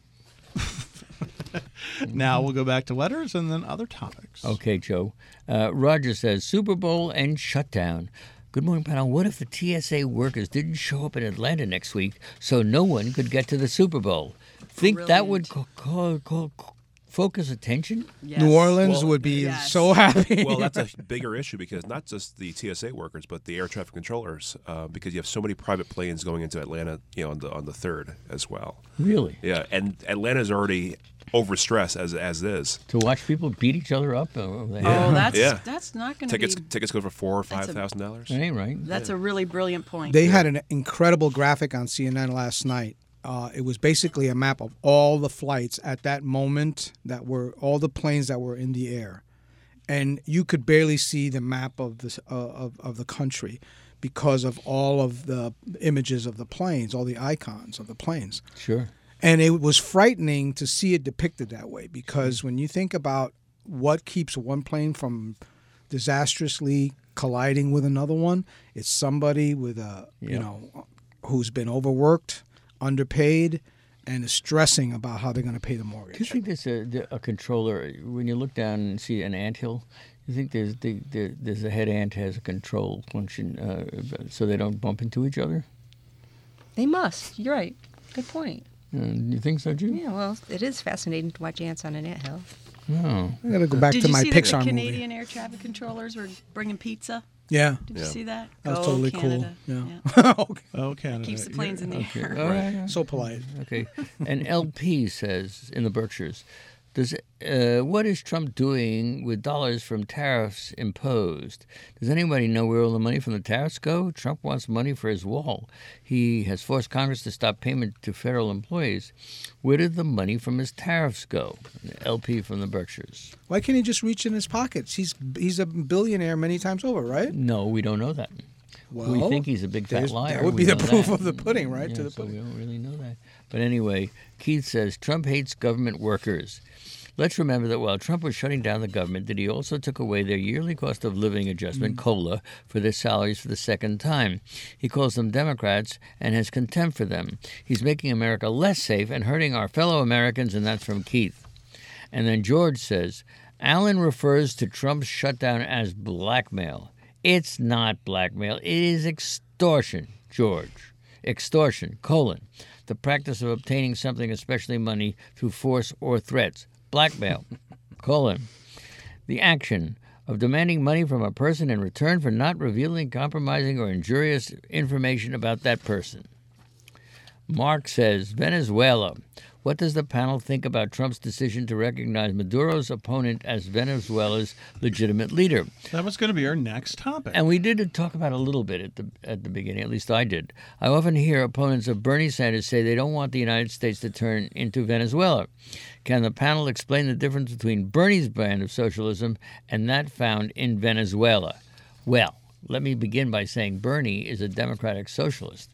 Now we'll go back to letters and then other topics. Okay, Joe. Uh, Roger says Super Bowl and shutdown. Good morning, panel. What if the T S A workers didn't show up in Atlanta next week so no one could get to the Super Bowl? Think that would Brilliant. co- co- co- focus attention? Yes. New Orleans Well, would be yes. so happy. Well, that's a bigger issue because not just the T S A workers, but the air traffic controllers, uh, because you have so many private planes going into Atlanta, you know, on the on the third as well. Really? Yeah, and Atlanta's already overstressed as as is. To watch people beat each other up? Oh, that Oh, that's Yeah. that's not going to Tickets be. tickets go for four or five That's a- thousand dollars. ain't right. That's a really brilliant point. They had an incredible graphic on C N N last night. Uh, it was basically a map of all the flights at that moment that were all the planes that were in the air, and you could barely see the map of this uh, of of the country because of all of the images of the planes, all the icons of the planes. Sure. And it was frightening to see it depicted that way because when you think about what keeps one plane from disastrously colliding with another one, it's somebody with a you Yep. know who's been overworked, underpaid, and is stressing about how they're going to pay the Do you mortgage. think there's a, a controller, when you look down and see an anthill, you think there's the, the, there's a head ant has a control function uh, so they don't bump into each other? They must. You're right. Good point. Uh, you think so, Jim? Yeah, well, it is fascinating to watch ants on an anthill. No. I got to go back Did to you my see Pixar that the movie. Canadian air traffic controllers were bringing pizza? Yeah, Did you Yeah. see that? that was Go totally Canada. cool. Yeah, okay. Oh, Canada. Keeps the planes in the Okay. air. All right. So polite. Okay. And L P says in the Berkshires, does uh, what is Trump doing with dollars from tariffs imposed? Does anybody know where all the money from the tariffs go? Trump wants money for his wall. He has forced Congress to stop payment to federal employees. Where did the money from his tariffs go? L P from the Berkshires. Why can't he just reach in his pockets? He's he's a billionaire many times over, right? No, we don't know that. Well, we think he's a big fat there's- liar. that would We be the know proof that. of the pudding, right, Yeah, to the so pudding. we don't really know that. But anyway, Keith says Trump hates government workers. Let's remember that while Trump was shutting down the government, that he also took away their yearly cost of living adjustment, COLA, for their salaries for the second time. He calls them Democrats and has contempt for them. He's making America less safe and hurting our fellow Americans, and that's from Keith. And then George says, Allen refers to Trump's shutdown as blackmail. It's not blackmail. It is extortion, George. Extortion, colon. The practice of obtaining something, especially money, through force or threats. Blackmail, colon. The action of demanding money from a person in return for not revealing, compromising, or injurious information about that person. Mark says, Venezuela. What does the panel think about Trump's decision to recognize Maduro's opponent as Venezuela's legitimate leader? That was going to be our next topic. And we did talk about it a little bit at the at the beginning, at least I did. I often hear opponents of Bernie Sanders say they don't want the United States to turn into Venezuela. Can the panel explain the difference between Bernie's brand of socialism and that found in Venezuela? Well, let me begin by saying Bernie is a democratic socialist.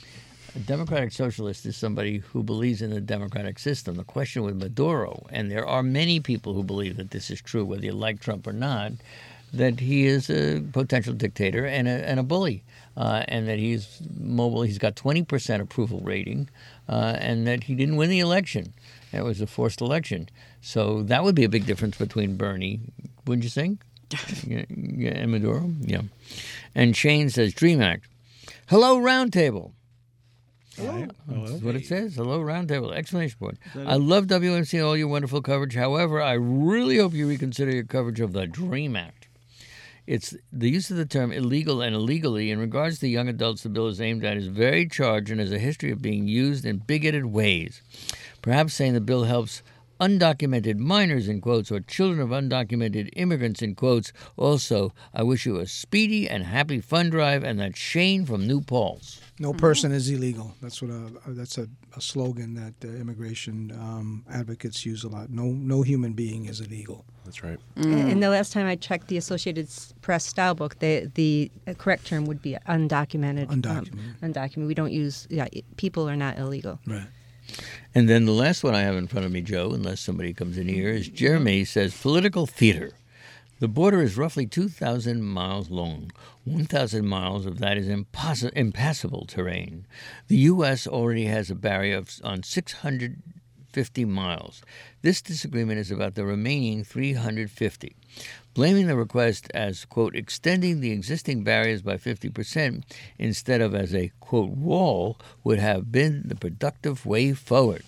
A democratic socialist is somebody who believes in the democratic system. The question with Maduro, and there are many people who believe that this is true, whether you like Trump or not, that he is a potential dictator and a, and a bully, uh, and that he's mobile. He's got twenty percent approval rating, uh, and that he didn't win the election. It was a forced election. So that would be a big difference between Bernie, wouldn't you think? yeah, yeah, and Maduro? Yeah. And Shane says, Dream Act. Hello, Roundtable. Hello. That's what it says. Hello, Roundtable. Exclamation point. I love W M C and all your wonderful coverage. However, I really hope you reconsider your coverage of the DREAM Act. It's the use of the term illegal and illegally in regards to young adults the bill is aimed at is very charged and has a history of being used in bigoted ways. Perhaps saying the bill helps undocumented minors, in quotes, or children of undocumented immigrants, in quotes. Also, I wish you a speedy and happy fund drive, and that's Shane from New Paltz. No person is illegal. That's what a, that's a, a slogan that uh, immigration um, advocates use a lot. No, no human being is illegal. That's right. And, and the last time I checked the Associated Press style book, the the correct term would be undocumented. Undocumented. Um, undocumented. We don't use. Yeah, people are not illegal. Right. And then the last one I have in front of me, Joe, unless somebody comes in here, is Jeremy says political theater. The border is roughly two thousand miles long. one thousand miles of that is imposs- impassable terrain. The U S already has a barrier of, on six hundred fifty miles. This disagreement is about the remaining three hundred fifty. Blaming the request as, quote, extending the existing barriers by fifty percent instead of as a, quote, wall would have been the productive way forward.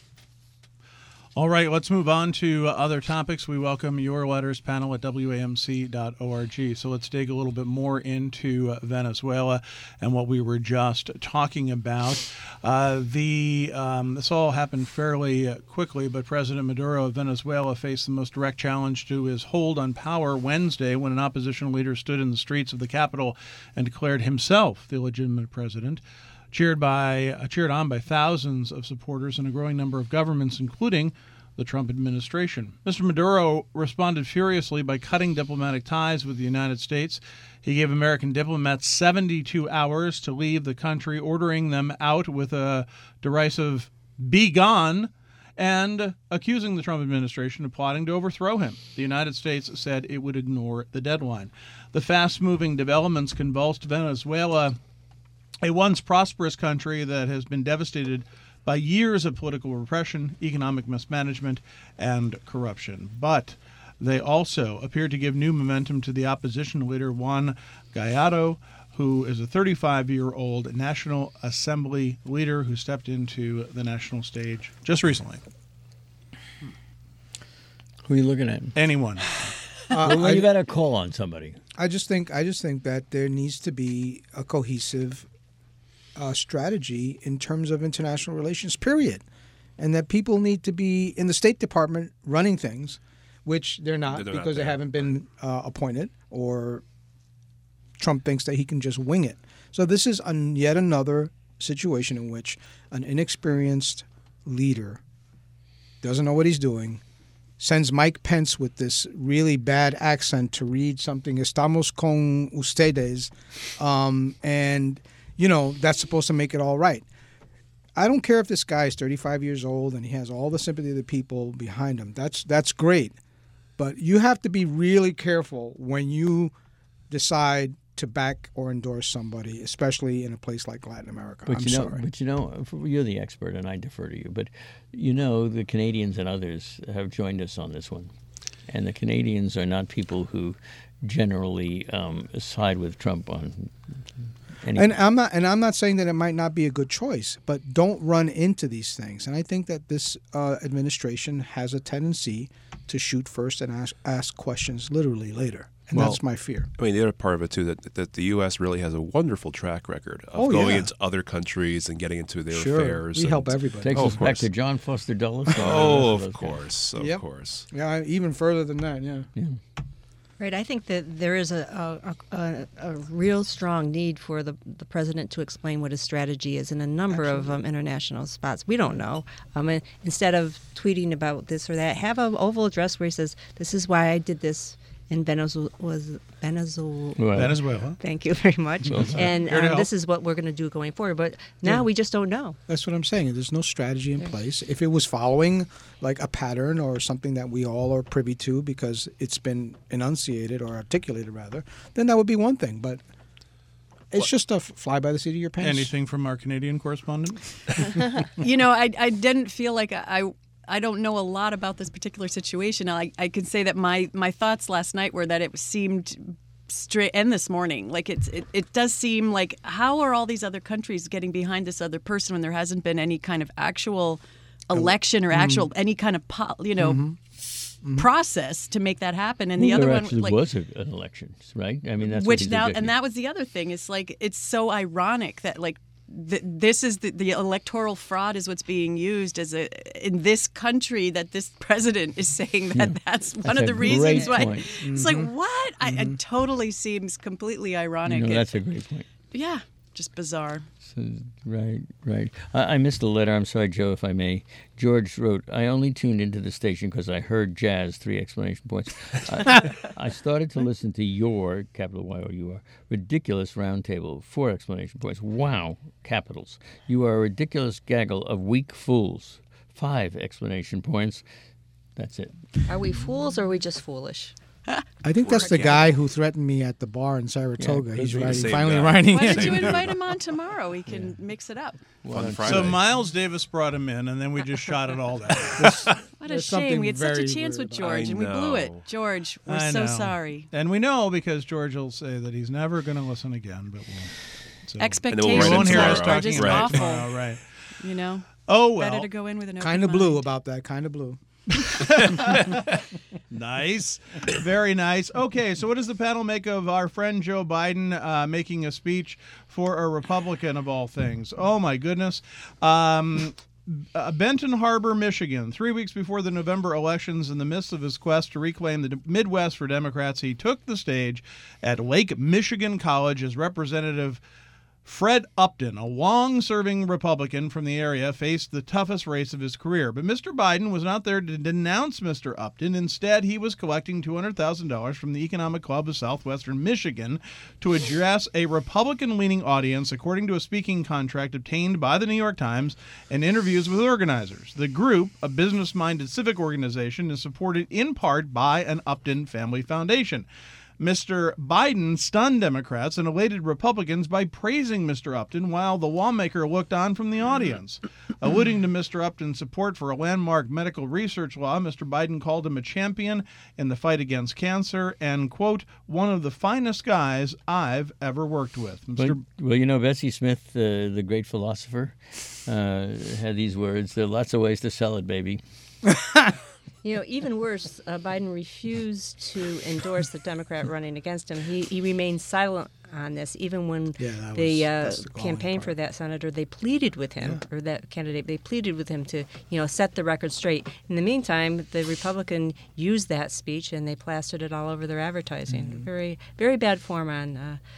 All right, let's move on to uh, other topics. We welcome your letters, panel at W A M C dot org. So let's dig a little bit more into uh, Venezuela and what we were just talking about. Uh, the um, this all happened fairly uh, quickly, but President Maduro of Venezuela faced the most direct challenge to his hold on power Wednesday when an opposition leader stood in the streets of the capital and declared himself the legitimate president. Cheered by, uh, cheered on by thousands of supporters and a growing number of governments, including the Trump administration. Mister Maduro responded furiously by cutting diplomatic ties with the United States. He gave American diplomats seventy-two hours to leave the country, ordering them out with a derisive "be gone," and accusing the Trump administration of plotting to overthrow him. The United States said it would ignore the deadline. The fast-moving developments convulsed Venezuela, a once prosperous country that has been devastated by years of political repression, economic mismanagement, and corruption. But they also appear to give new momentum to the opposition leader, Juan Guaido, who is a thirty-five-year-old National Assembly leader who stepped into the national stage just recently. Who are you looking at? Anyone. Uh, Well, I, you got to call on somebody. I just think I just think that there needs to be a cohesive uh, strategy in terms of international relations, period, and that people need to be in the State Department running things, which they're not They're not because they there. haven't been uh, appointed, or Trump thinks that he can just wing it. So this is an, yet another situation in which an inexperienced leader doesn't know what he's doing, sends Mike Pence with this really bad accent to read something, estamos con ustedes, um, and, you know, that's supposed to make it all right. I don't care if this guy is thirty-five years old and he has all the sympathy of the people behind him. That's that's great. But you have to be really careful when you decide to back or endorse somebody, especially in a place like Latin America. But I'm you know, sorry. but you know, you're the expert, and I defer to you. But you know, the Canadians and others have joined us on this one, and the Canadians are not people who generally um, side with Trump on anything. And I'm not, and I'm not saying that it might not be a good choice, but don't run into these things. And I think that this uh, administration has a tendency to shoot first and ask, ask questions literally later. And Well, that's my fear. I mean, the other part of it, too, that, that the U S really has a wonderful track record of Oh, going yeah. into other countries and getting into their Sure, affairs. we and- help everybody. Takes Oh, us of back course. to John Foster Dulles. Oh, Those of guys. course, of Yep. course. Yeah, even further than that, yeah. Yeah. Right. I think that there is a a, a, a real strong need for the, the president to explain what his strategy is in a number of um, international spots. We don't know. Um, and instead of tweeting about this or that, have an oval address where he says, "This is why I did this in Venezuela." Was Venezuela? Well, Venezuela. Thank you very much. And Here to um, this help. is what we're going to do going forward. But now Yeah. we just don't know. That's what I'm saying. There's no strategy in place. If it was following like a pattern or something that we all are privy to because it's been enunciated or articulated rather, then that would be one thing. But it's just a f- fly by the seat of your pants. Anything from our Canadian correspondent? You know, I, I didn't feel like I, I don't know a lot about this particular situation. I, I can say that my, my thoughts last night were that it seemed straight, and this morning, like it's it, it does seem like, how are all these other countries getting behind this other person when there hasn't been any kind of actual election or actual Mm-hmm. any kind of po- you know process to make that happen? And the Well, other there one, actually like, was a, an election, right? I mean, that's what which he's now objecting. and that was the other thing. It's like it's so ironic that like th- this is the, the electoral fraud is what's being used as a in this country, that this president is saying that that's one That's of a the reasons great why point. it's like what I, it totally seems completely ironic. You know, It- that's a great point. yeah, just bizarre. So, right, right. I, I missed a letter. I'm sorry, Joe, if I may. George wrote, I only tuned into the station because I heard jazz, three exclamation points. I, I started to listen to your, capital Y O U R, ridiculous roundtable, four exclamation points. Wow, capitals. You are a ridiculous gaggle of weak fools, five exclamation points. That's it. Are we fools or are we just foolish? I think that's the guy who threatened me at the bar in Saratoga. Yeah, He's could be the writing, same finally guy. writing Why it. don't you invite him on tomorrow? We can mix it up. Fun Friday. So Miles Davis brought him in, and then we just shot it all down. What a There's shame. something We had such a very chance weird with about George, I and we blew it. know. George, we're I so know. sorry. And we know because George will say that he's never going to listen again. But we'll, so. Expectations write You in won't hear us tomorrow. are talking just Right. about it awful. tomorrow, right? You know, Oh better well, to go in with an open Kind of mind. blue about that. Kind of blue. nice, very nice. Okay, so what does the panel make of our friend Joe Biden uh, making a speech for a Republican of all things? Oh my goodness. Um, Uh, Benton Harbor, Michigan. Three weeks before the November elections, in the midst of his quest to reclaim the Midwest for Democrats, he took the stage at Lake Michigan College as Representative Fred Upton, a long-serving Republican from the area, faced the toughest race of his career. But Mister Biden was not there to denounce Mister Upton. Instead, he was collecting two hundred thousand dollars from the Economic Club of Southwestern Michigan to address a Republican-leaning audience, according to a speaking contract obtained by the New York Times and interviews with organizers. The group, a business-minded civic organization, is supported in part by an Upton Family Foundation. Mister Biden stunned Democrats and elated Republicans by praising Mister Upton while the lawmaker looked on from the audience. Alluding to Mister Upton's support for a landmark medical research law, Mister Biden called him a champion in the fight against cancer and, quote, one of the finest guys I've ever worked with. Mister Well, well, you know, Bessie Smith, uh, the great philosopher, uh, had these words, there are lots of ways to sell it, baby. You know, even worse, uh, Biden refused to endorse the Democrat running against him. He he remained silent on this, even when Yeah, that the was- uh, that's the galling campaign part. for that senator, they pleaded with him, or that candidate, they pleaded with him to, you know, set the record straight. In the meantime, the Republican used that speech and they plastered it all over their advertising. Mm-hmm. Very, very bad form on uh,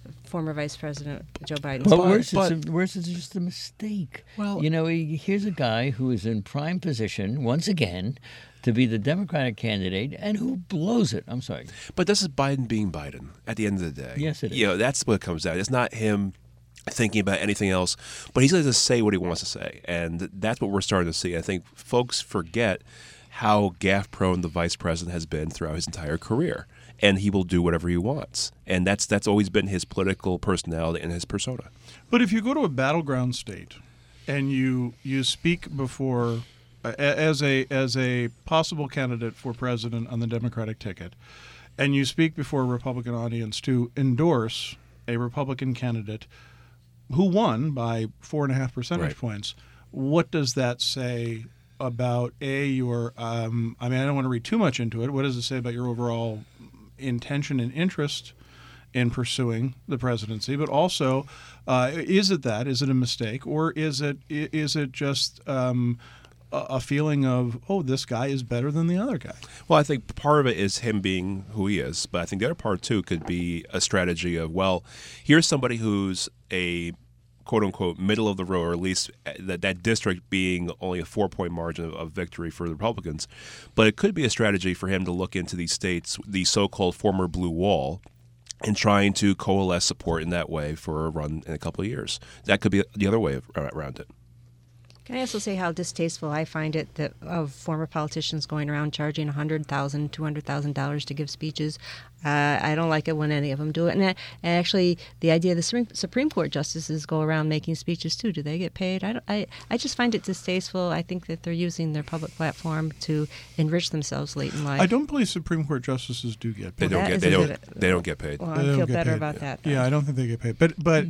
former Vice President Joe Biden. But But- worse, but- it's, a, worse, it's just a mistake. Well- you know, he- here's a guy who is in prime position once again to be the Democratic candidate and who blows it. I'm sorry. But this is Biden being Biden at the end of the day. Yes, it is. You know, that's what it comes down. It's not him thinking about anything else, but he's going to say what he wants to say. And that's what we're starting to see. I think folks forget how gaffe-prone the vice president has been throughout his entire career. And he will do whatever he wants. And that's that's always been his political personality and his persona. But if you go to a battleground state and you you speak before uh, as a as a possible candidate for president on the Democratic ticket, and you speak before a Republican audience to endorse a Republican candidate who won by four and a half percentage Right. points, what does that say about a your? Um, I mean, I don't want to read too much into it. What does it say about your overall intention and interest in pursuing the presidency? But also, uh, is it that? Is it a mistake, or is it is it just um, a a feeling of, oh, this guy is better than the other guy? Well, I think part of it is him being who he is, but I think the other part too could be a strategy of, well, here's somebody who's a quote unquote middle of the road, or at least that that district being only a four point margin of, of victory for the Republicans. But it could be a strategy for him to look into these states, the so-called former blue wall, and trying to coalesce support in that way for a run in a couple of years. That could be the other way of, around it. Can I also say how distasteful I find it that of former politicians going around charging one hundred thousand dollars, two hundred thousand dollars to give speeches? Uh, I don't like it when any of them do it. And, I, and actually, the idea the Supreme, Supreme Court justices go around making speeches too. Do they get paid? I, don't, I, I just find it distasteful. I think that they're using their public platform to enrich themselves late in life. I don't believe Supreme Court justices do get They paid. don't that get they isn't don't good. they don't get paid. Well, They I don't feel get better paid. about that. Yeah, I don't think they get paid. But but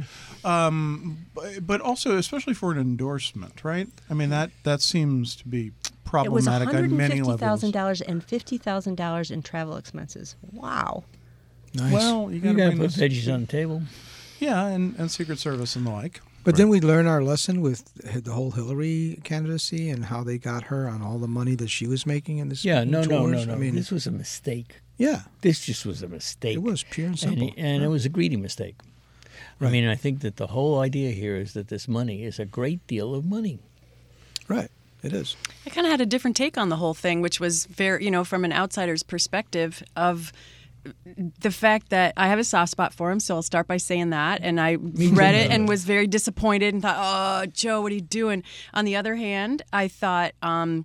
um, but also, especially for an endorsement, right? I mean, that that seems to be It was problematic on many one hundred fifty thousand levels. dollars and fifty thousand dollars in travel expenses. Wow. Nice. Well, you You got to got to bring put this, veggies on the table. yeah, and, and Secret Service and the like. But then we learn our lesson with the whole Hillary candidacy and how they got her on all the money that she was making in this. Yeah, no, no, no, tours. no. I mean, this was a mistake. yeah, This just was a mistake. it was pure and And, simple. it- and it was a greedy mistake. I Right. mean, I think that the whole idea here is that this money is a great deal of money. Right, it is. I kind of had a different take on the whole thing, which was very, you know, from an outsider's perspective of the fact that I have a soft spot for him, so I'll start by saying that. And I read it and was very disappointed and thought, oh, Joe, what are you doing? On the other hand, I thought, um,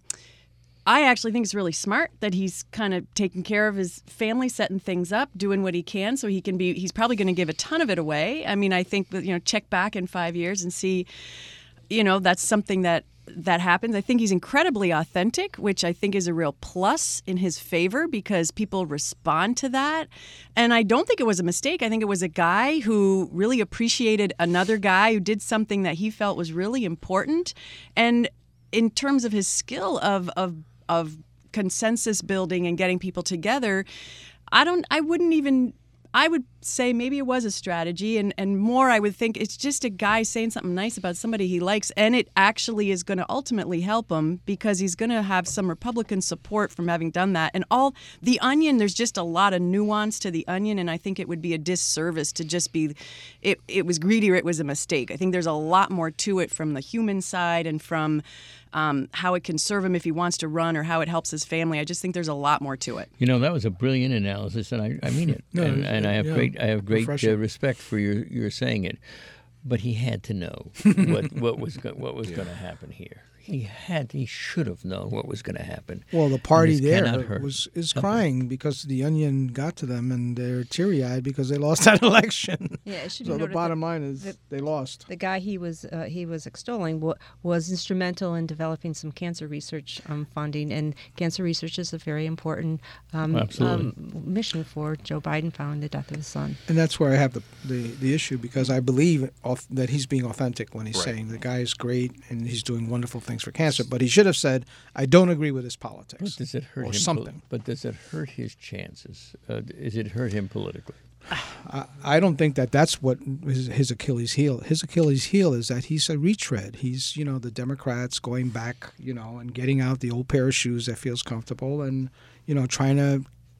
I actually think it's really smart that he's kind of taking care of his family, setting things up, doing what he can so he can be, he's probably going to give a ton of it away. I mean, I think that, you know, check back in five years and see, you know, that's something that that happens. I think he's incredibly authentic, which I think is a real plus in his favor because people respond to that. And I don't think it was a mistake. I think it was a guy who really appreciated another guy who did something that he felt was really important. And in terms of his skill of of of consensus building and getting people together, I don't I wouldn't even I would say maybe it was a strategy, and, and more I would think it's just a guy saying something nice about somebody he likes, and it actually is going to ultimately help him because he's going to have some Republican support from having done that. And all the Onion, there's just a lot of nuance to the Onion, and I think it would be a disservice to just be, it, it was greedy or it was a mistake. I think there's a lot more to it from the human side and from um, how it can serve him if he wants to run or how it helps his family. I just think there's a lot more to it. You know, that was a brilliant analysis, and I, I mean it. No, and, it- and I have yeah, great I have great uh, refreshing. respect for your your saying it. But he had to know what what was go- what was going to happen here. He had he should have known what was going to happen. Well, the party And this cannot there hurt was is something. crying because the Onion got to them and they're teary eyed because they lost that election. Yeah, it should be So the noted bottom that line is the- they lost. the guy he was uh, he was extolling wa- was instrumental in developing some cancer research um, funding, and cancer research is a very important um, Absolutely. um, mission for Joe Biden following the death of his son. And that's where I have the, the, the issue because I believe off, that he's being authentic when he's Right. saying the guy is great and he's doing wonderful things for cancer. But he should have said, I don't agree with his politics. But does it hurt or him? poli- something. but does it hurt his chances? Uh, does it hurt him politically? I, I don't think that that's what is his Achilles heel. His Achilles heel is that he's a retread. He's, you know, the Democrats going back, you know, and getting out the old pair of shoes that feels comfortable and, you know, trying to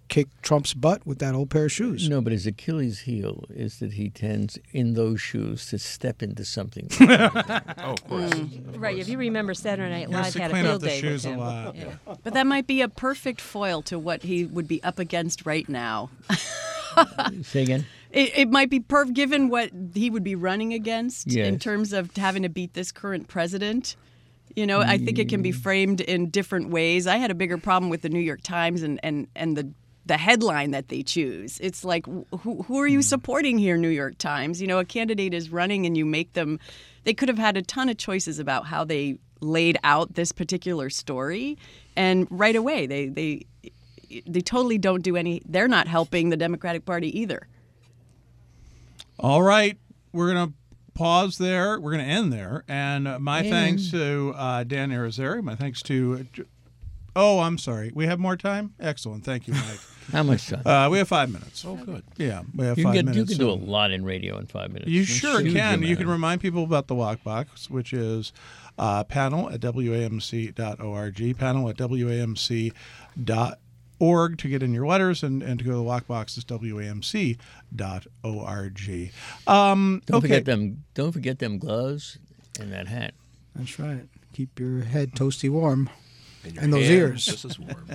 kick Trump's butt with that old pair of shoes. No, but his Achilles heel is that he tends, in those shoes, to step into something. Oh, of course. Mm. Right. If you remember, Saturday Night He has Live to had a clean up field the day with shoes a him. lot. Yeah. But that might be a perfect foil to what he would be up against right now. Say again? It, it might be perf given what he would be running against in Yes. terms of having to beat this current president. You know, I think it can be framed in different ways. I had a bigger problem with the New York Times and, and, and the the headline that they choose. It's like, who, who are you supporting here, New York Times? You know, a candidate is running and you make them, they could have had a ton of choices about how they laid out this particular story. And right away, they, they, they totally don't do any, they're not helping the Democratic Party either. All right, we're going to pause there. We're going to end there. And uh, my And- thanks to uh, Dan Arizari. My thanks to. Uh, oh, I'm sorry. We have more time? Excellent. Thank you, Mike. How much time? uh, we have five minutes. Oh, good. Yeah, we have you, five can get, you minutes. can do a so- lot in radio in five minutes. You A sure huge can. You amount. can remind people about the Walk Box, which is uh, panel at W A M C dot org, panel at W A M C dot org to get in your letters, and, and to go to the Walk Box is W A M C dot org. Um, Don't okay. forget them. Don't forget them gloves and that hat. That's right. Keep your head toasty warm. your And those hand ears. Just as warm.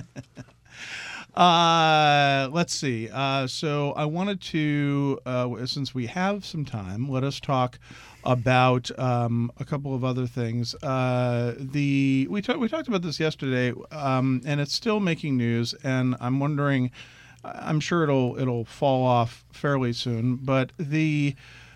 Uh, let's see. Uh, so I wanted to, uh, since we have some time, let us talk about um, a couple of other things. Uh, the we talked we talked about this yesterday, um, and it's still making news. And I'm wondering, I'm sure it'll it'll fall off fairly soon. But the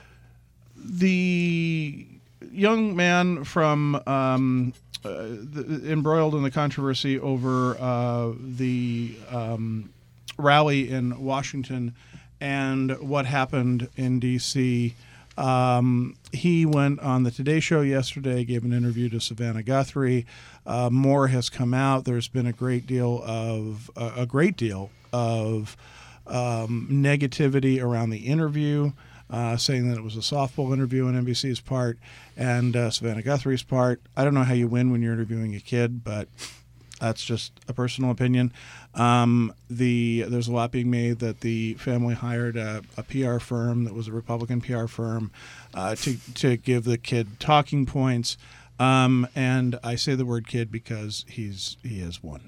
the young man from um, uh, the, embroiled in the controversy over uh, the um, rally in Washington and what happened in D C Um, he went on the Today Show yesterday, gave an interview to Savannah Guthrie. Uh, more has come out. There's been a great deal of uh, a great deal of um, negativity around the interview, uh, saying that it was a softball interview on N B C's part and uh, Savannah Guthrie's part. I don't know how you win when you're interviewing a kid, but that's just a personal opinion. Um, the there's a lot being made that the family hired a, a P R firm that was a Republican P R firm uh, to to give the kid talking points. Um, and I say the word kid because he's he is one.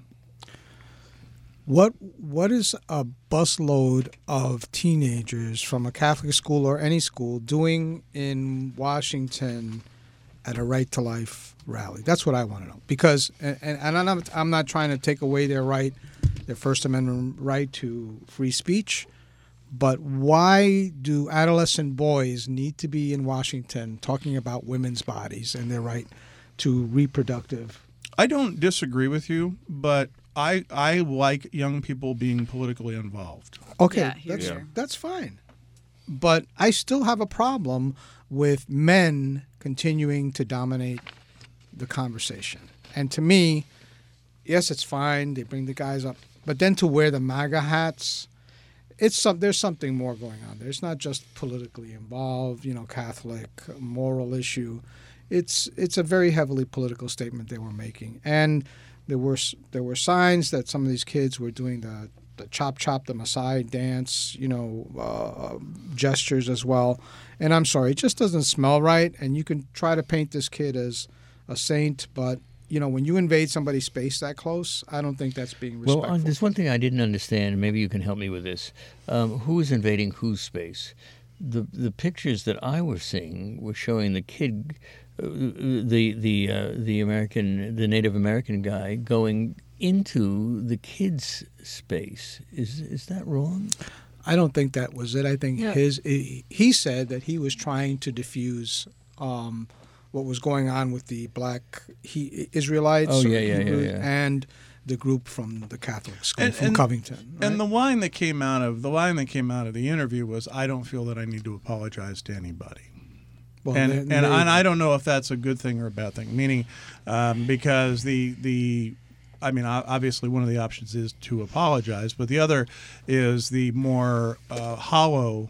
What what is a busload of teenagers from a Catholic school or any school doing in Washington at a Right to Life rally? That's what I want to know. Because and, and I'm not, I'm not trying to take away their right, their First Amendment right to free speech, but why do adolescent boys need to be in Washington talking about women's bodies and their right to reproductive? I don't disagree with you, but I I like young people being politically involved. Okay, Yeah, here, that's here. that's fine. But I still have a problem with men continuing to dominate the conversation. And to me, yes, it's fine. They bring the guys up. But then to wear the MAGA hats, it's some, there's something more going on there. It's not just politically involved, you know, Catholic, moral issue. It's it's a very heavily political statement they were making. And there were there were signs that some of these kids were doing the, the chop chop, the Maasai dance, you know, uh, gestures as well. And I'm sorry, it just doesn't smell right. And you can try to paint this kid as a saint, but you know, when you invade somebody's space that close, I don't think that's being respectful. Well, uh, there's one thing I didn't understand, and maybe you can help me with this. Um, who is invading whose space? The the pictures that I was seeing were showing the kid, uh, the the uh, the American, the Native American guy going into the kid's space. Is is that wrong? I don't think that was it. I think Yeah. his he he said that he was trying to diffuse um, what was going on with the black he, Israelites Oh, or yeah, yeah, yeah, Hebrews, yeah. and the group from the Catholic school And- from and- Covington. And right? the line that came out of the line that came out of the interview was, "I don't feel that I need to apologize to anybody." well, and they- and, they- and I don't know if that's a good thing or a bad thing. Meaning, um, because the the, I mean, o- obviously one of the options is to apologize, but the other is the more uh, hollow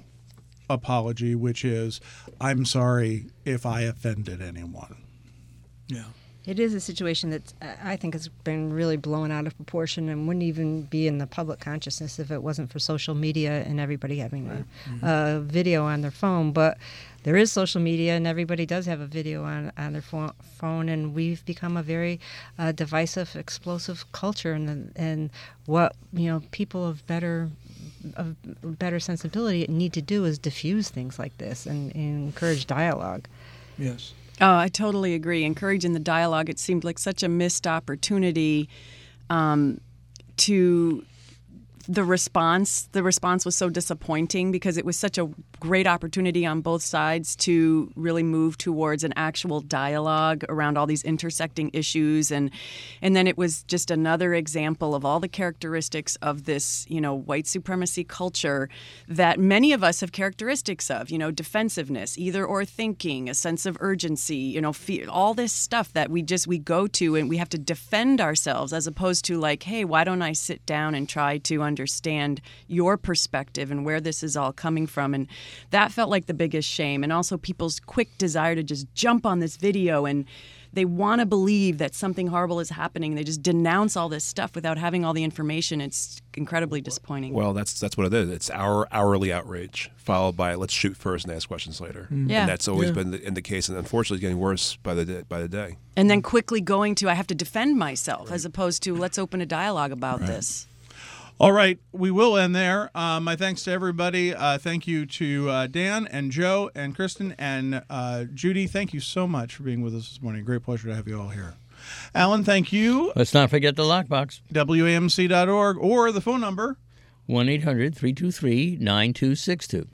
apology, which is, "I'm sorry if I offended anyone." yeah. It is a situation that uh, I think has been really blown out of proportion and wouldn't even be in the public consciousness if it wasn't for social media and everybody having a, mm-hmm. a video on their phone. But there is social media, and everybody does have a video on, on their phone, phone, and we've become a very uh, divisive, explosive culture. And and what you know, people of better of better sensibility need to do is diffuse things like this and, and encourage dialogue. Yes. Oh, I totally agree. Encouraging the dialogue, it seemed like such a missed opportunity um, to the response. The response was so disappointing because it was such a great opportunity on both sides to really move towards an actual dialogue around all these intersecting issues. And and then it was just another example of all the characteristics of this, you know, white supremacy culture that many of us have characteristics of, you know, defensiveness, either or thinking, a sense of urgency, you know, fear, all this stuff that we just, we go to and we have to defend ourselves as opposed to like, hey, why don't I sit down and try to understand your perspective and where this is all coming from. And that felt like the biggest shame. And also people's quick desire to just jump on this video and they want to believe that something horrible is happening. They just denounce all this stuff without having all the information. It's incredibly disappointing. Well, that's that's what it is. It's our hourly outrage followed by let's shoot first and ask questions later. Mm. Yeah. And that's always Yeah. been the, in the case, and unfortunately, it's getting worse by the day, by the day. And then quickly going to I have to defend myself as opposed to let's open a dialogue about this. All right, we will end there. Uh, my thanks to everybody. Uh, thank you to uh, Dan and Joe and Kristen and uh, Judy. Thank you so much for being with us this morning. Great pleasure to have you all here. Alan, thank you. Let's not forget the lockbox. W A M C dot org or the phone number. one eight hundred three two three nine two six two.